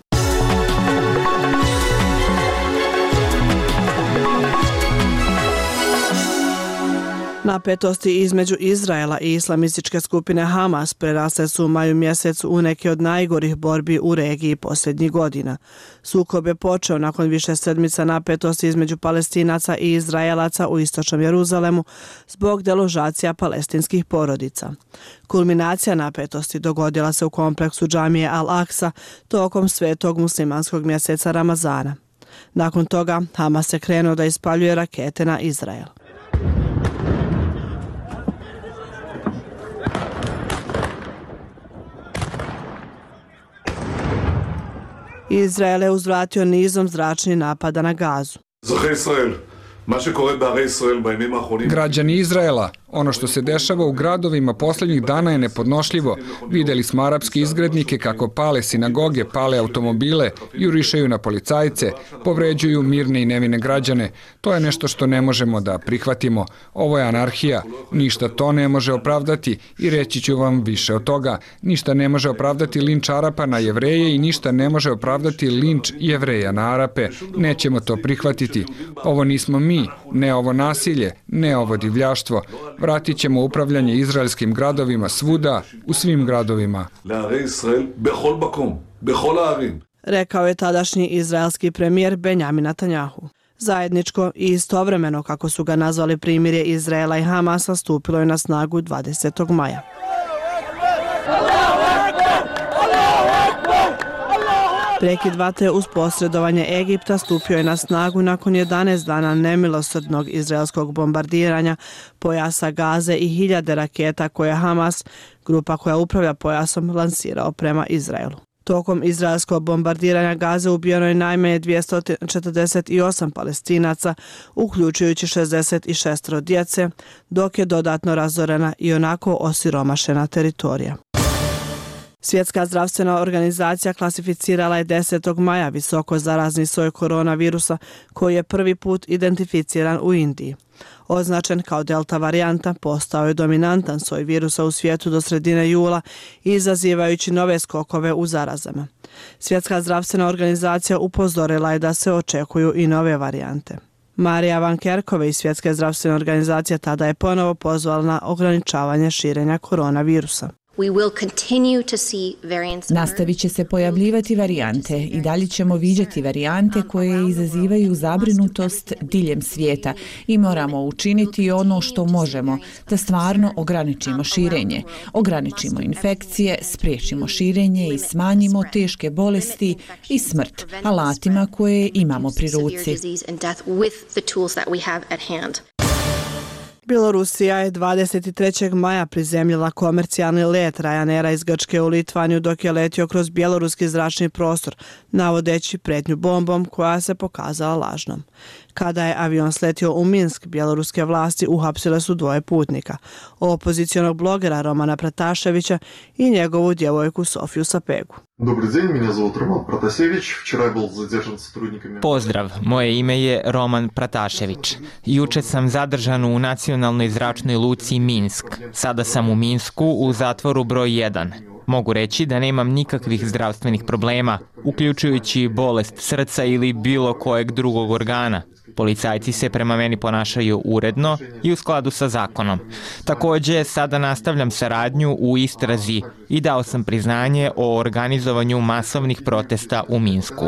Napetosti između Izraela i islamističke skupine Hamas prerasle su u maju mjesecu u neke od najgorih borbi u regiji posljednjih godina. Sukob je počeo nakon više sedmica napetosti između Palestinaca i Izraelaca u istočnom Jeruzalemu zbog deložacija palestinskih porodica. Kulminacija napetosti dogodila se u kompleksu džamije Al-Aqsa tokom svetog muslimanskog mjeseca Ramazana. Nakon toga Hamas je krenuo da ispaljuje rakete na Izrael. Izrael je uzvratio nizom zračnih napada na Gazu. Građani Izraela, ono što se dešava u gradovima posljednjih dana je nepodnošljivo. Vidjeli smo arapske izgrednike kako pale sinagoge, pale automobile, jurišaju na policajce, povređuju mirne i nevine građane. To je nešto što ne možemo da prihvatimo. Ovo je anarhija. Ništa to ne može opravdati i reći ću vam više od toga. Ništa ne može opravdati linč Arapa na Jevreje i ništa ne može opravdati linč Jevreja na Arape. Nećemo to prihvatiti. Ovo nismo mi, ne ovo nasilje, ne ovo divljaštvo. Vratit ćemo upravljanje izraelskim gradovima svuda, u svim gradovima. Rekao je tadašnji izraelski premijer Benjamin Netanjahu. Zajedničko i istovremeno, kako su ga nazvali, primirje Izraela i Hamasa stupilo je na snagu 20. maja. Prekid vatre uz posredovanje Egipta stupio je na snagu nakon 11 dana nemilosrdnog izraelskog bombardiranja pojasa Gaze i 1000 raketa koje Hamas, grupa koja upravlja pojasom, lansirao prema Izraelu. Tokom izraelskog bombardiranja Gaze ubijeno je najmanje 248 Palestinaca, uključujući 66 djece, dok je dodatno razorena i onako osiromašena teritorija. Svjetska zdravstvena organizacija klasificirala je 10. maja visoko zarazni soj koronavirusa koji je prvi put identificiran u Indiji. Označen kao delta varijanta, postao je dominantan soj virusa u svijetu do sredine jula, izazivajući nove skokove u zarazama. Svjetska zdravstvena organizacija upozorila je da se očekuju i nove varijante. Marija Van Kerkhove iz Svjetske zdravstvene organizacije tada je ponovo pozvala na ograničavanje širenja koronavirusa. Nastavit će se pojavljivati varijante i dalje ćemo viđati varijante koje izazivaju zabrinutost diljem svijeta i moramo učiniti ono što možemo da stvarno ograničimo širenje, ograničimo infekcije, spriječimo širenje i smanjimo teške bolesti i smrt alatima koje imamo pri ruci. Bjelorusija je 23. maja prizemljila komercijalni let Ryanaira iz Grčke u Litvaniju dok je letio kroz bjeloruski zračni prostor, navodeći pretnju bombom koja se pokazala lažnom. Kada je avion sletio u Minsk, bjeloruske vlasti uhapsile su 2 putnika, opozicionog blogera Romana Prataševića i njegovu djevojku Sofiju Sapegu. Pozdrav, moje ime je Roman Pratašević. Juče sam zadržan u nacionalnoj zračnoj luci Minsk. Sada sam u Minsku u zatvoru broj 1. Mogu reći da nemam nikakvih zdravstvenih problema, uključujući bolest srca ili bilo kojeg drugog organa. Policajci se prema meni ponašaju uredno i u skladu sa zakonom. Također, sada nastavljam saradnju u istrazi i dao sam priznanje o organizovanju masovnih protesta u Minsku.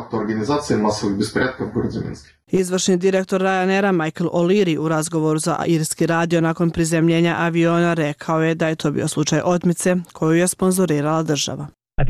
Izvršni direktor Ryanaira Michael O'Leary u razgovoru za irski radio nakon prizemljenja aviona rekao je da je to bio slučaj otmice koju je sponzorirala država.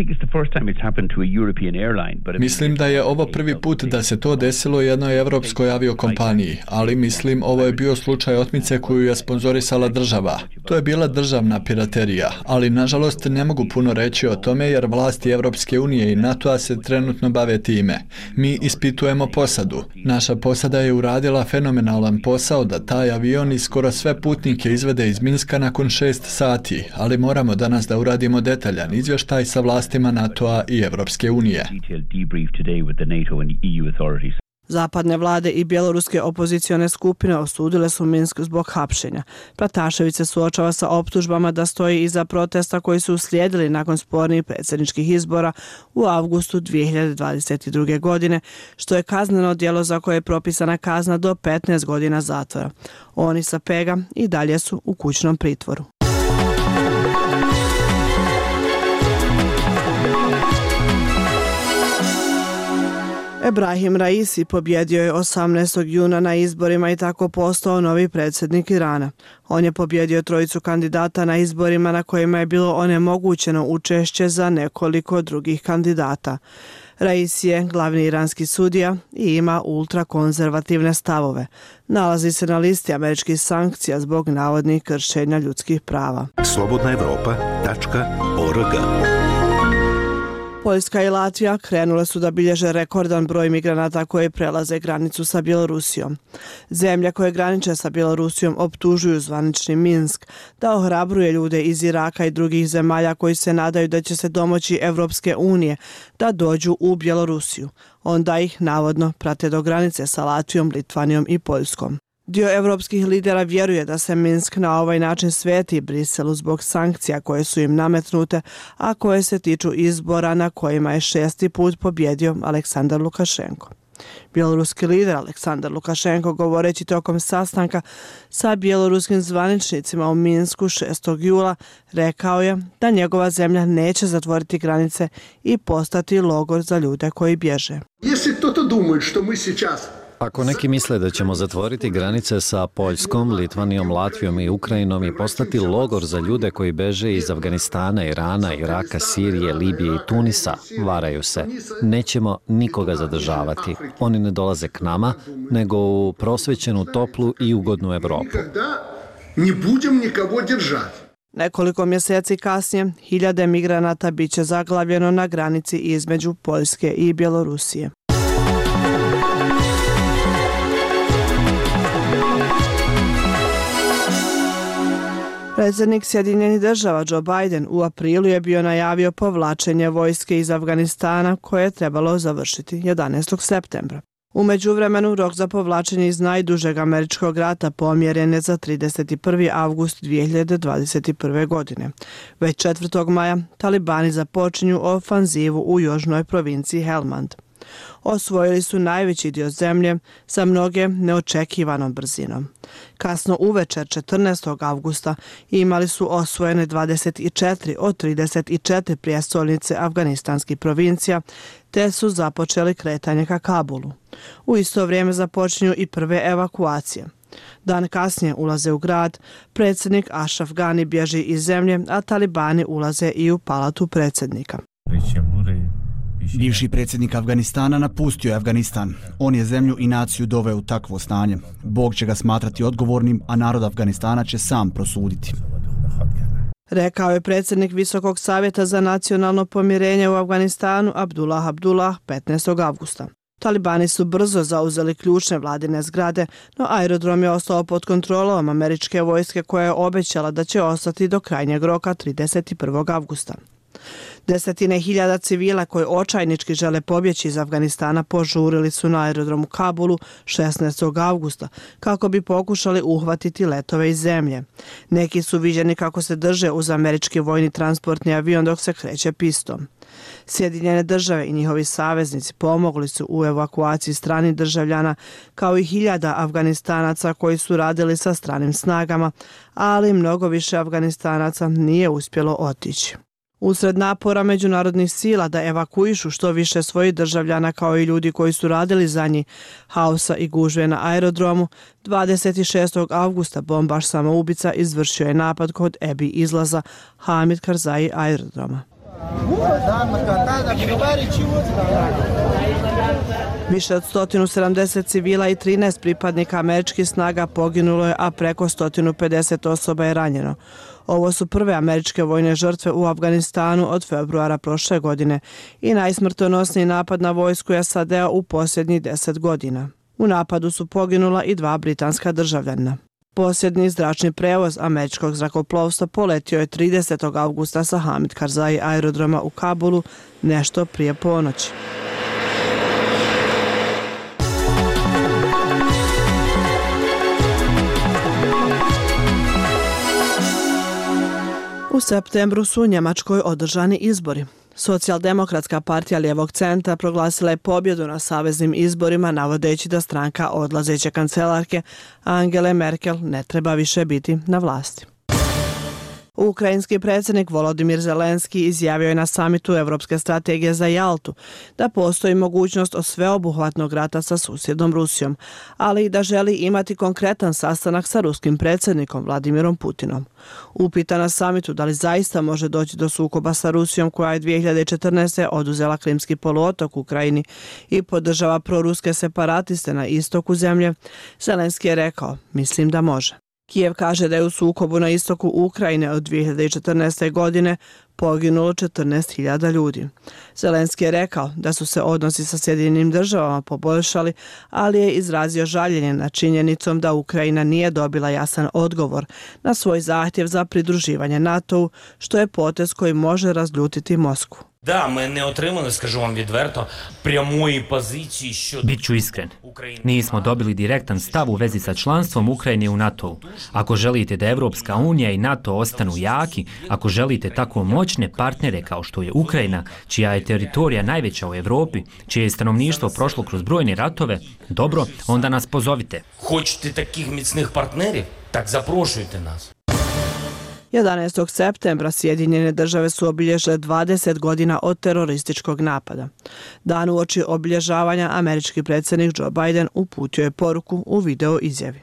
Mislim da je ovo prvi put da se to desilo jednoj evropskoj aviokompaniji, ali mislim ovo je bio slučaj otmice koju je sponzorisala država. To je bila državna piraterija, ali nažalost ne mogu puno reći o tome jer vlasti Evropske unije i NATO-a se trenutno bave time. Mi ispitujemo posadu. Naša posada je uradila fenomenalan posao da taj avion i skoro sve putnike izvede iz Minska nakon 6 sati, ali moramo danas da uradimo detaljan izvještaj sa vlastima NATO-a i Evropske unije. Zapadne vlade i bjeloruske opozicione skupine osudile su Minsk zbog hapšenja. Pratašević se suočava sa optužbama da stoji iza protesta koji su uslijedili nakon spornih predsjedničkih izbora u avgustu 2022. godine, što je kazneno djelo za koje je propisana kazna do 15 godina zatvora. Oni sa Pega i dalje su u kućnom pritvoru. Ebrahim Raisi pobjedio je 18. juna na izborima i tako postao novi predsjednik Irana. On je pobjedio 3 kandidata na izborima na kojima je bilo onemogućeno učešće za nekoliko drugih kandidata. Raisi je glavni iranski sudija i ima ultrakonzervativne stavove. Nalazi se na listi američkih sankcija zbog navodnih kršenja ljudskih prava. slobodnaevropa.org Poljska i Latvija krenule su da bilježe rekordan broj migranata koji prelaze granicu sa Bjelorusijom. Zemlje koje graniče sa Bjelorusijom optužuju zvanični Minsk da ohrabruje ljude iz Iraka i drugih zemalja koji se nadaju da će se domoći Evropske unije da dođu u Bjelorusiju. Onda ih navodno prate do granice sa Latvijom, Litvanijom i Poljskom. Dio evropskih lidera vjeruje da se Minsk na ovaj način sveti Briselu zbog sankcija koje su im nametnute, a koje se tiču izbora na kojima je 6. put pobjedio Aleksandar Lukašenko. Bjeloruski lider Aleksandar Lukašenko, govoreći tokom sastanka sa bjeloruskim zvaničnicima u Minsku 6. jula, rekao je da njegova zemlja neće zatvoriti granice i postati logor za ljude koji bježe. Ako neki misle da ćemo zatvoriti granice sa Poljskom, Litvanijom, Latvijom i Ukrajinom i postati logor za ljude koji beže iz Afganistana, Irana, Iraka, Sirije, Libije i Tunisa, varaju se. Nećemo nikoga zadržavati. Oni ne dolaze k nama, nego u prosvećenu, toplu i ugodnu Evropu. Nekoliko mjeseci kasnije, hiljade migranata biće zaglavljeno na granici između Poljske i Bjelorusije. Predsjednik Sjedinjenih država Joe Biden u aprilu je bio najavio povlačenje vojske iz Afganistana koje je trebalo završiti 11. septembra. U međuvremenu, rok za povlačenje iz najdužeg američkog rata pomjeren je za 31. avgust 2021. godine. Već 4. maja talibani započinju ofanzivu u južnoj provinciji Helmand. Osvojili su najveći dio zemlje sa mnoge neočekivanom brzinom. Kasno uvečer 14. avgusta imali su osvojene 24 od 34 prijestolnice afganistanskih provincija, te su započeli kretanje ka Kabulu. U isto vrijeme započinju i prve evakuacije. Dan kasnije ulaze u grad, predsjednik Ashraf Ghani bježi iz zemlje, a talibani ulaze i u palatu predsjednika. Bivši predsjednik Afganistana napustio je Afganistan. On je zemlju i naciju doveo u takvo stanje. Bog će ga smatrati odgovornim, a narod Afganistana će sam prosuditi. Rekao je predsjednik Visokog savjeta za nacionalno pomirenje u Afganistanu Abdullah Abdullah 15. avgusta. Talibani su brzo zauzeli ključne vladine zgrade, no aerodrom je ostao pod kontrolom američke vojske koja je obećala da će ostati do krajnjeg roka 31. avgusta. Desetine hiljada civila koji očajnički žele pobjeći iz Afganistana požurili su na aerodromu Kabulu 16. avgusta kako bi pokušali uhvatiti letove iz zemlje. Neki su viđeni kako se drže uz američki vojni transportni avion dok se kreće pistom. Sjedinjene države i njihovi saveznici pomogli su u evakuaciji stranih državljana kao i hiljada Afganistanaca koji su radili sa stranim snagama, ali mnogo više Afganistanaca nije uspjelo otići. Usred napora međunarodnih sila da evakuišu što više svojih državljana kao i ljudi koji su radili za njih, haosa i gužve na aerodromu, 26. avgusta bombaš samoubica izvršio je napad kod Ebi izlaza Hamid Karzai aerodroma. Više od 170 civila i 13 pripadnika američkih snaga poginulo je, a preko 150 osoba je ranjeno. Ovo su prve američke vojne žrtve u Afganistanu od februara prošle godine i najsmrtonosniji napad na vojsku SAD-a u posljednjih 10 godina. U napadu su poginula i 2 britanska državljana. Posljednji zračni prevoz američkog zrakoplovstva poletio je 30. avgusta sa Hamid Karzai aerodroma u Kabulu nešto prije ponoći. U septembru su u Njemačkoj održani izbori. Socijaldemokratska partija lijevog centra proglasila je pobjedu na saveznim izborima, navodeći da stranka odlazeće kancelarke Angele Merkel ne treba više biti na vlasti. Ukrajinski predsjednik Volodimir Zelenski izjavio je na samitu Europske strategije za Jaltu da postoji mogućnost sveobuhvatnog rata sa susjednom Rusijom, ali i da želi imati konkretan sastanak sa ruskim predsjednikom Vladimirom Putinom. Upita na samitu da li zaista može doći do sukoba sa Rusijom koja je 2014. oduzela Krimski poluotok Ukrajini i podržava proruske separatiste na istoku zemlje, Zelenski je rekao: "Mislim da može." Kijev kaže da je u sukobu na istoku Ukrajine od 2014. godine poginulo 14.000 ljudi. Zelenski je rekao da su se odnosi sa Sjedinjenim državama poboljšali, ali je izrazio žaljenje nad činjenicom da Ukrajina nije dobila jasan odgovor na svoj zahtjev za pridruživanje NATO-u, što je potez koji može razljutiti Moskvu. Da, ми не отримали, скажу вам відверто, прямої позиції щодо... Biću iskren. Nismo dobili direktan stav u vezi sa članstvom Ukrajine u NATO-u. Ako želite da Evropska unija i NATO ostanu jaki, ako želite tako moćne partnere kao što je Ukrajina, čija je teritorija najveća u Evropi, čije je stanovništvo prošlo kroz brojne ratove, dobro, onda nas pozovite. Hoćete takih micnih partnerів? Так запрошуйте нас. 11. septembra Sjedinjene države su obilježile 20 godina od terorističkog napada. Dan uoči obilježavanja američki predsjednik Joe Biden uputio je poruku u video izjavi.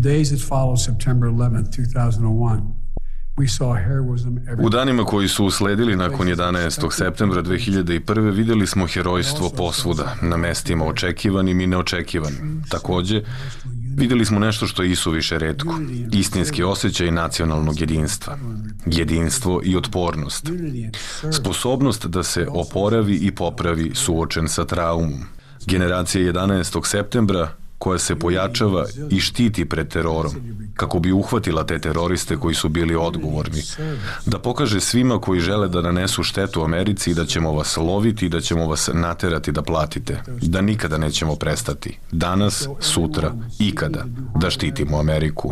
U danima koji su usledili nakon 11. septembra 2001. vidjeli smo herojstvo posvuda, na mestima očekivanim i neočekivanim. Također, Vidjeli smo nešto što je isuviše retko. Istinski osjećaj nacionalnog jedinstva. Jedinstvo i otpornost. Sposobnost da se oporavi i popravi suočen sa traumom. Generacija 11. septembra koja se pojačava i štiti pred terorom, kako bi uhvatila te teroriste koji su bili odgovorni. Da pokaže svima koji žele da nanesu štetu Americi da ćemo vas loviti i da ćemo vas naterati da platite. Da nikada nećemo prestati. Danas, sutra, ikada da štitimo Ameriku.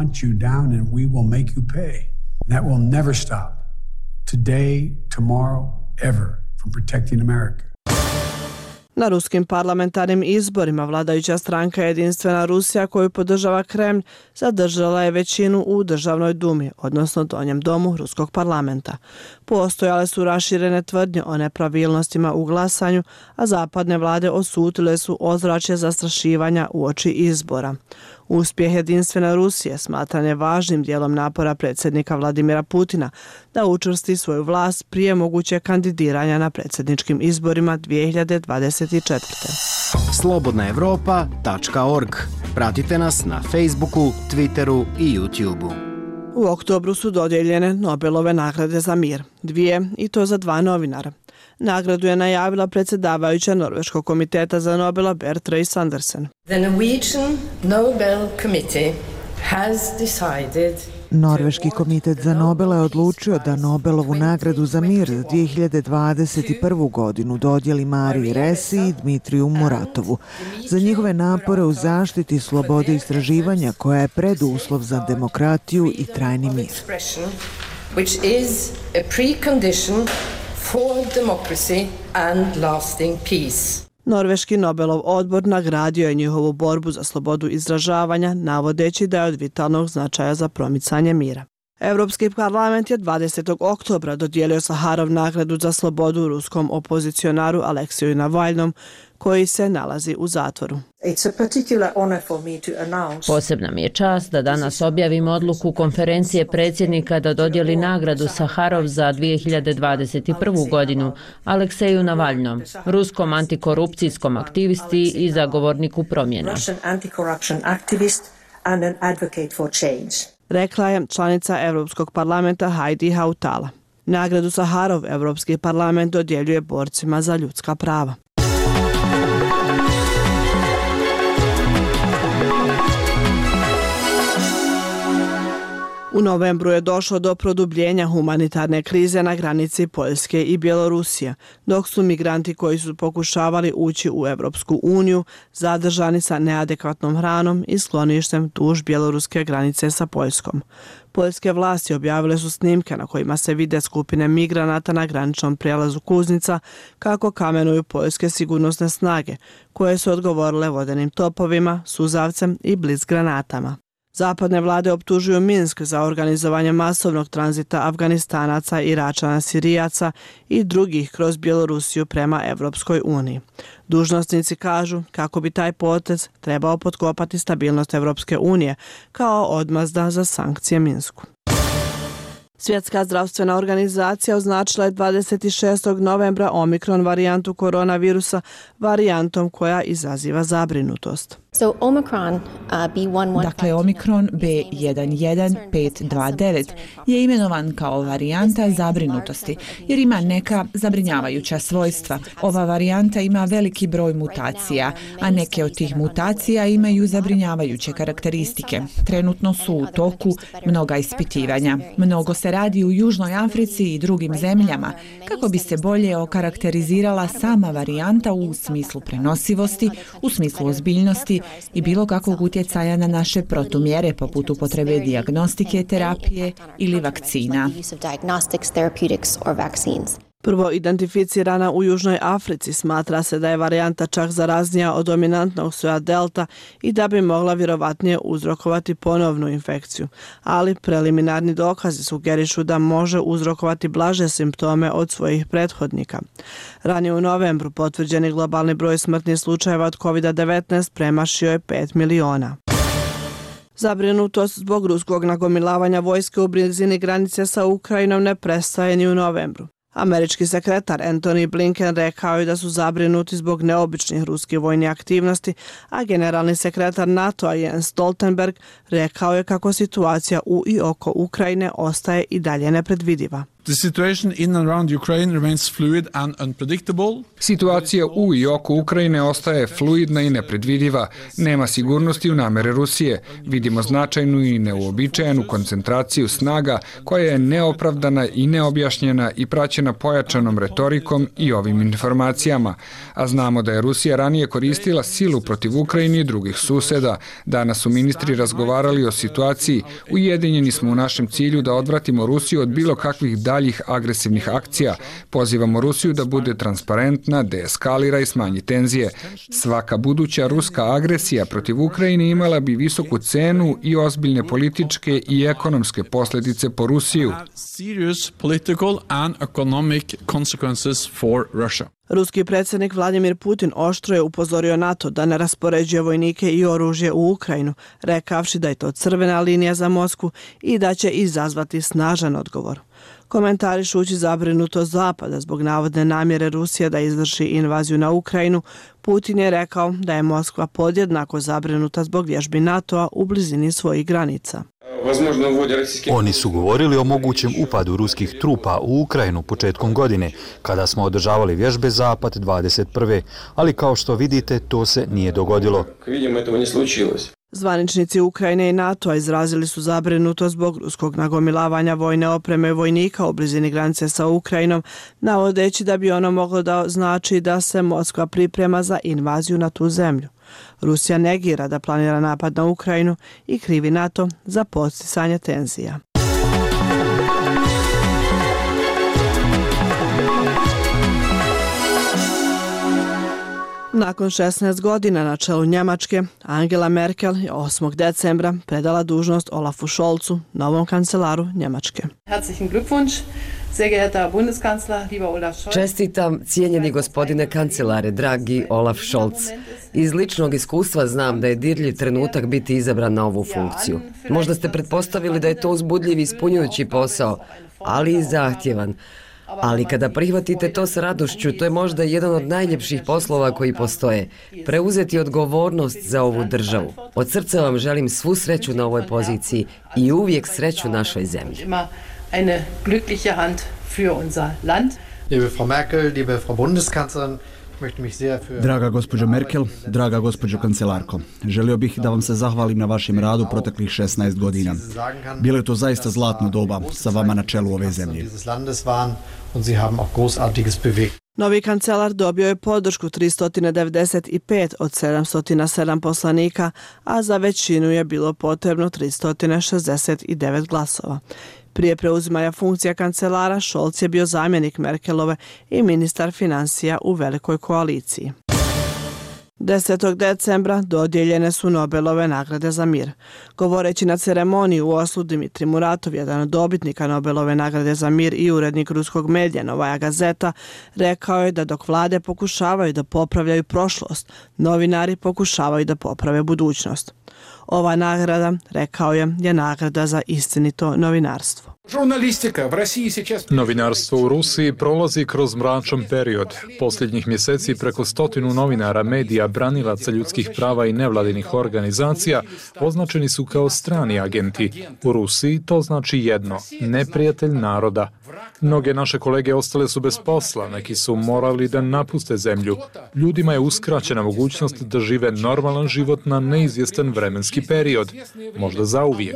Na ruskim parlamentarnim izborima vladajuća stranka Jedinstvena Rusija, koju podržava Kremlj, zadržala je većinu u Državnoj dumi, odnosno donjem domu ruskog parlamenta. Postojale su raširene tvrdnje o nepravilnostima u glasanju, a zapadne vlade osudile su ozračje zastrašivanja uoči izbora. Uspjeh Jedinstvene Rusije smatran je važnim dijelom napora predsjednika Vladimira Putina da učvrsti svoju vlast prije mogućeg kandidiranja na predsjedničkim izborima 2024. Slobodnaevropa.org. Pratite nas na Facebooku, Twitteru i YouTubeu. U oktobru su dodijeljene Nobelove nagrade za mir, 2 i to za 2 novinara. Nagradu je najavila predsjedavajuća Norveškog komiteta za Nobela Beatrice Andersen. The Norwegian Nobel Committee has decided Norveški komitet za Nobela je odlučio da Nobelovu nagradu za mir za 2021. godinu dodijeli Mariji Resi i Dmitriju Muratovu za njihove napore u zaštiti slobode istraživanja koja je preduslov za demokratiju i trajni mir. Which is a precondition for democracy and lasting peace. Norveški Nobelov odbor nagradio je njihovu borbu za slobodu izražavanja, navodeći da je od vitalnog značaja za promicanje mira. Europski parlament je 20. oktobra dodijelio Saharov nagradu za slobodu ruskom opozicionaru Aleksiju Navalnom, koji se nalazi u zatvoru. Posebna mi je čast da danas objavim odluku konferencije predsjednika da dodijeli nagradu Saharov za 2021. godinu Alekseju Navalnom, ruskom antikorupcijskom aktivisti i zagovorniku promjena. Rekla je članica Europskog parlamenta Heidi Hautala. Nagradu Saharov Europski parlament dodjeljuje borcima za ljudska prava. U novembru je došlo do produbljenja humanitarne krize na granici Poljske i Bjelorusije, dok su migranti koji su pokušavali ući u Europsku uniju zadržani sa neadekvatnom hranom i skloništem duž bjeloruske granice sa Poljskom. Poljske vlasti objavile su snimke na kojima se vide skupine migranata na graničnom prijelazu Kuznica kako kamenuju poljske sigurnosne snage, koje su odgovorile vodenim topovima, suzavcem i blic granatama. Zapadne vlade optužuju Minsk za organizovanje masovnog tranzita Afganistanaca, Iračana, Sirijaca i drugih kroz Bjelorusiju prema Evropskoj uniji. Dužnosnici kažu kako bi taj potez trebao potkopati stabilnost Evropske unije kao odmazda za sankcije Minsku. Svjetska zdravstvena organizacija označila je 26. novembra Omikron varijantu koronavirusa varijantom koja izaziva zabrinutost. Dakle, Omikron B11529 je imenovan kao varijanta zabrinutosti jer ima neka zabrinjavajuća svojstva. Ova varijanta ima veliki broj mutacija, a neke od tih mutacija imaju zabrinjavajuće karakteristike. Trenutno su u toku mnoga ispitivanja. Mnogo se radi u Južnoj Africi i drugim zemljama kako bi se bolje okarakterizirala sama varijanta u smislu prenosivosti, u smislu ozbiljnosti i bilo kakvog utjecaja na naše protumjere poput upotrebe dijagnostike, terapije ili vakcina. Prvo identificirana u Južnoj Africi, smatra se da je varijanta čak zaraznija od dominantnog soja delta i da bi mogla vjerovatnije uzrokovati ponovnu infekciju, ali preliminarni dokazi sugerišu da može uzrokovati blaže simptome od svojih prethodnika. Ranije u novembru potvrđeni globalni broj smrtnih slučajeva od COVID-19 premašio je 5 miliona. Zabrinutost zbog ruskog nagomilavanja vojske u blizini granice sa Ukrajinom ne prestaje ni u novembru. Američki sekretar Antony Blinken rekao je da su zabrinuti zbog neobičnih ruskih vojnih aktivnosti, a generalni sekretar NATO-a Jens Stoltenberg rekao je kako situacija u i oko Ukrajine ostaje i dalje nepredvidiva. The situation in and around Ukraine remains fluid and unpredictable. Situacija u i oko Ukrajine ostaje fluidna i nepredvidiva. Nema sigurnosti u namere Rusije. Vidimo značajnu i neuobičajenu koncentraciju snaga koja je neopravdana i neobjašnjena i praćena pojačanom retorikom i ovim informacijama. A znamo da je Rusija ranije koristila silu protiv Ukrajine i drugih suseda. Danas su ministri razgovarali o situaciji. Ujedinjeni smo u našem cilju da odvratimo Rusiju od bilo kakvih daljih agresivnih akcija. Pozivamo Rusiju da bude transparentna, deeskalira i smanji tenzije. Svaka buduća ruska agresija protiv Ukrajine imala bi visoku cenu i ozbiljne političke i ekonomske posljedice po Rusiju. Ruski predsjednik Vladimir Putin oštro je upozorio NATO da ne raspoređuje vojnike i oružje u Ukrajinu, rekavši da je to crvena linija za Moskvu i da će izazvati snažan odgovor. Komentarišući zabrinutost Zapada zbog navodne namjere Rusije da izvrši invaziju na Ukrajinu, Putin je rekao da je Moskva podjednako zabrinuta zbog vježbi NATO-a u blizini svojih granica. Oni su govorili o mogućem upadu ruskih trupa u Ukrajinu početkom godine, kada smo održavali vježbe Zapad 21. Ali kao što vidite, to se nije dogodilo. Zvaničnici Ukrajine i NATO-a izrazili su zabrinutost zbog ruskog nagomilavanja vojne opreme i vojnika u blizini granice sa Ukrajinom, navodeći da bi ono moglo da znači da se Moskva priprema za invaziju na tu zemlju. Rusija negira da planira napad na Ukrajinu i krivi NATO za podsticanje tenzija. Nakon 16 godina na čelu Njemačke, Angela Merkel je 8. decembra predala dužnost Olafu Scholzu, novom kancelaru Njemačke. Herzlichen Glückwunsch, sehr geehrter Bundeskanzler, lieber Olaf Scholz. Čestitam, cijenjeni gospodine kancelare, dragi Olaf Scholz. Iz ličnog iskustva znam da je dirljiv trenutak biti izabran na ovu funkciju. Možda ste pretpostavili da je to uzbudljiv i ispunjujući posao, ali i zahtjevan. Ali kada prihvatite to s radošću, to je možda jedan od najljepših poslova koji postoje. Preuzeti odgovornost za ovu državu. Od srca vam želim svu sreću na ovoj poziciji i uvijek sreću našoj zemlji. Eine glückliche Hand für unser Land. Liebe Frau Merkel, liebe Frau Bundeskanzlerin, Draga gospođo Merkel, draga gospođo kancelarko, želio bih da vam se zahvalim na vašem radu proteklih 16 godina. Bilo je to zaista zlatno doba sa vama na čelu ove zemlje. Novi kancelar dobio je podršku 395 od 707 poslanika, a za većinu je bilo potrebno 369 glasova. Prije preuzimanja funkcija kancelara, Scholz je bio zamjenik Merkelove i ministar financija u velikoj koaliciji. 10. decembra dodijeljene su Nobelove nagrade za mir. Govoreći na ceremoniji u Oslu, Dimitrij Muratov, jedan od dobitnika Nobelove nagrade za mir i urednik ruskog medija Novaja Gazeta, rekao je da dok vlade pokušavaju da popravljaju prošlost, novinari pokušavaju da poprave budućnost. Ova nagrada, rekao je nagrada za istinito novinarstvo. Novinarstvo u Rusiji prolazi kroz mračan period. Posljednjih mjeseci preko 100 novinara, medija, branilaca ljudskih prava i nevladinih organizacija označeni su kao strani agenti. U Rusiji to znači jedno, neprijatelj naroda. Mnoge naše kolege ostale su bez posla, neki su morali da napuste zemlju. Ljudima je uskraćena mogućnost da žive normalan život na neizvjestan vremenski period, možda zauvijek.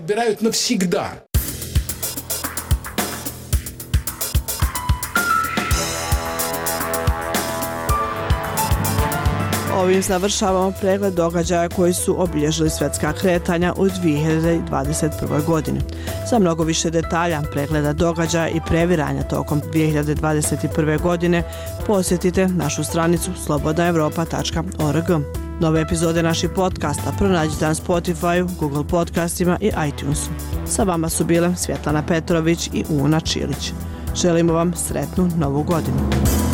Ovim završavamo pregled događaja koji su obilježili svjetska kretanja u 2021. godini. Za mnogo više detalja, pregleda događaja i previranja tokom 2021. godine posjetite našu stranicu slobodnaevropa.org. Nove epizode naših podcasta pronađite na Spotify, Google podcastima i iTunesu. Sa vama su bile Svjetlana Petrović i Una Čilić. Želimo vam sretnu novu godinu.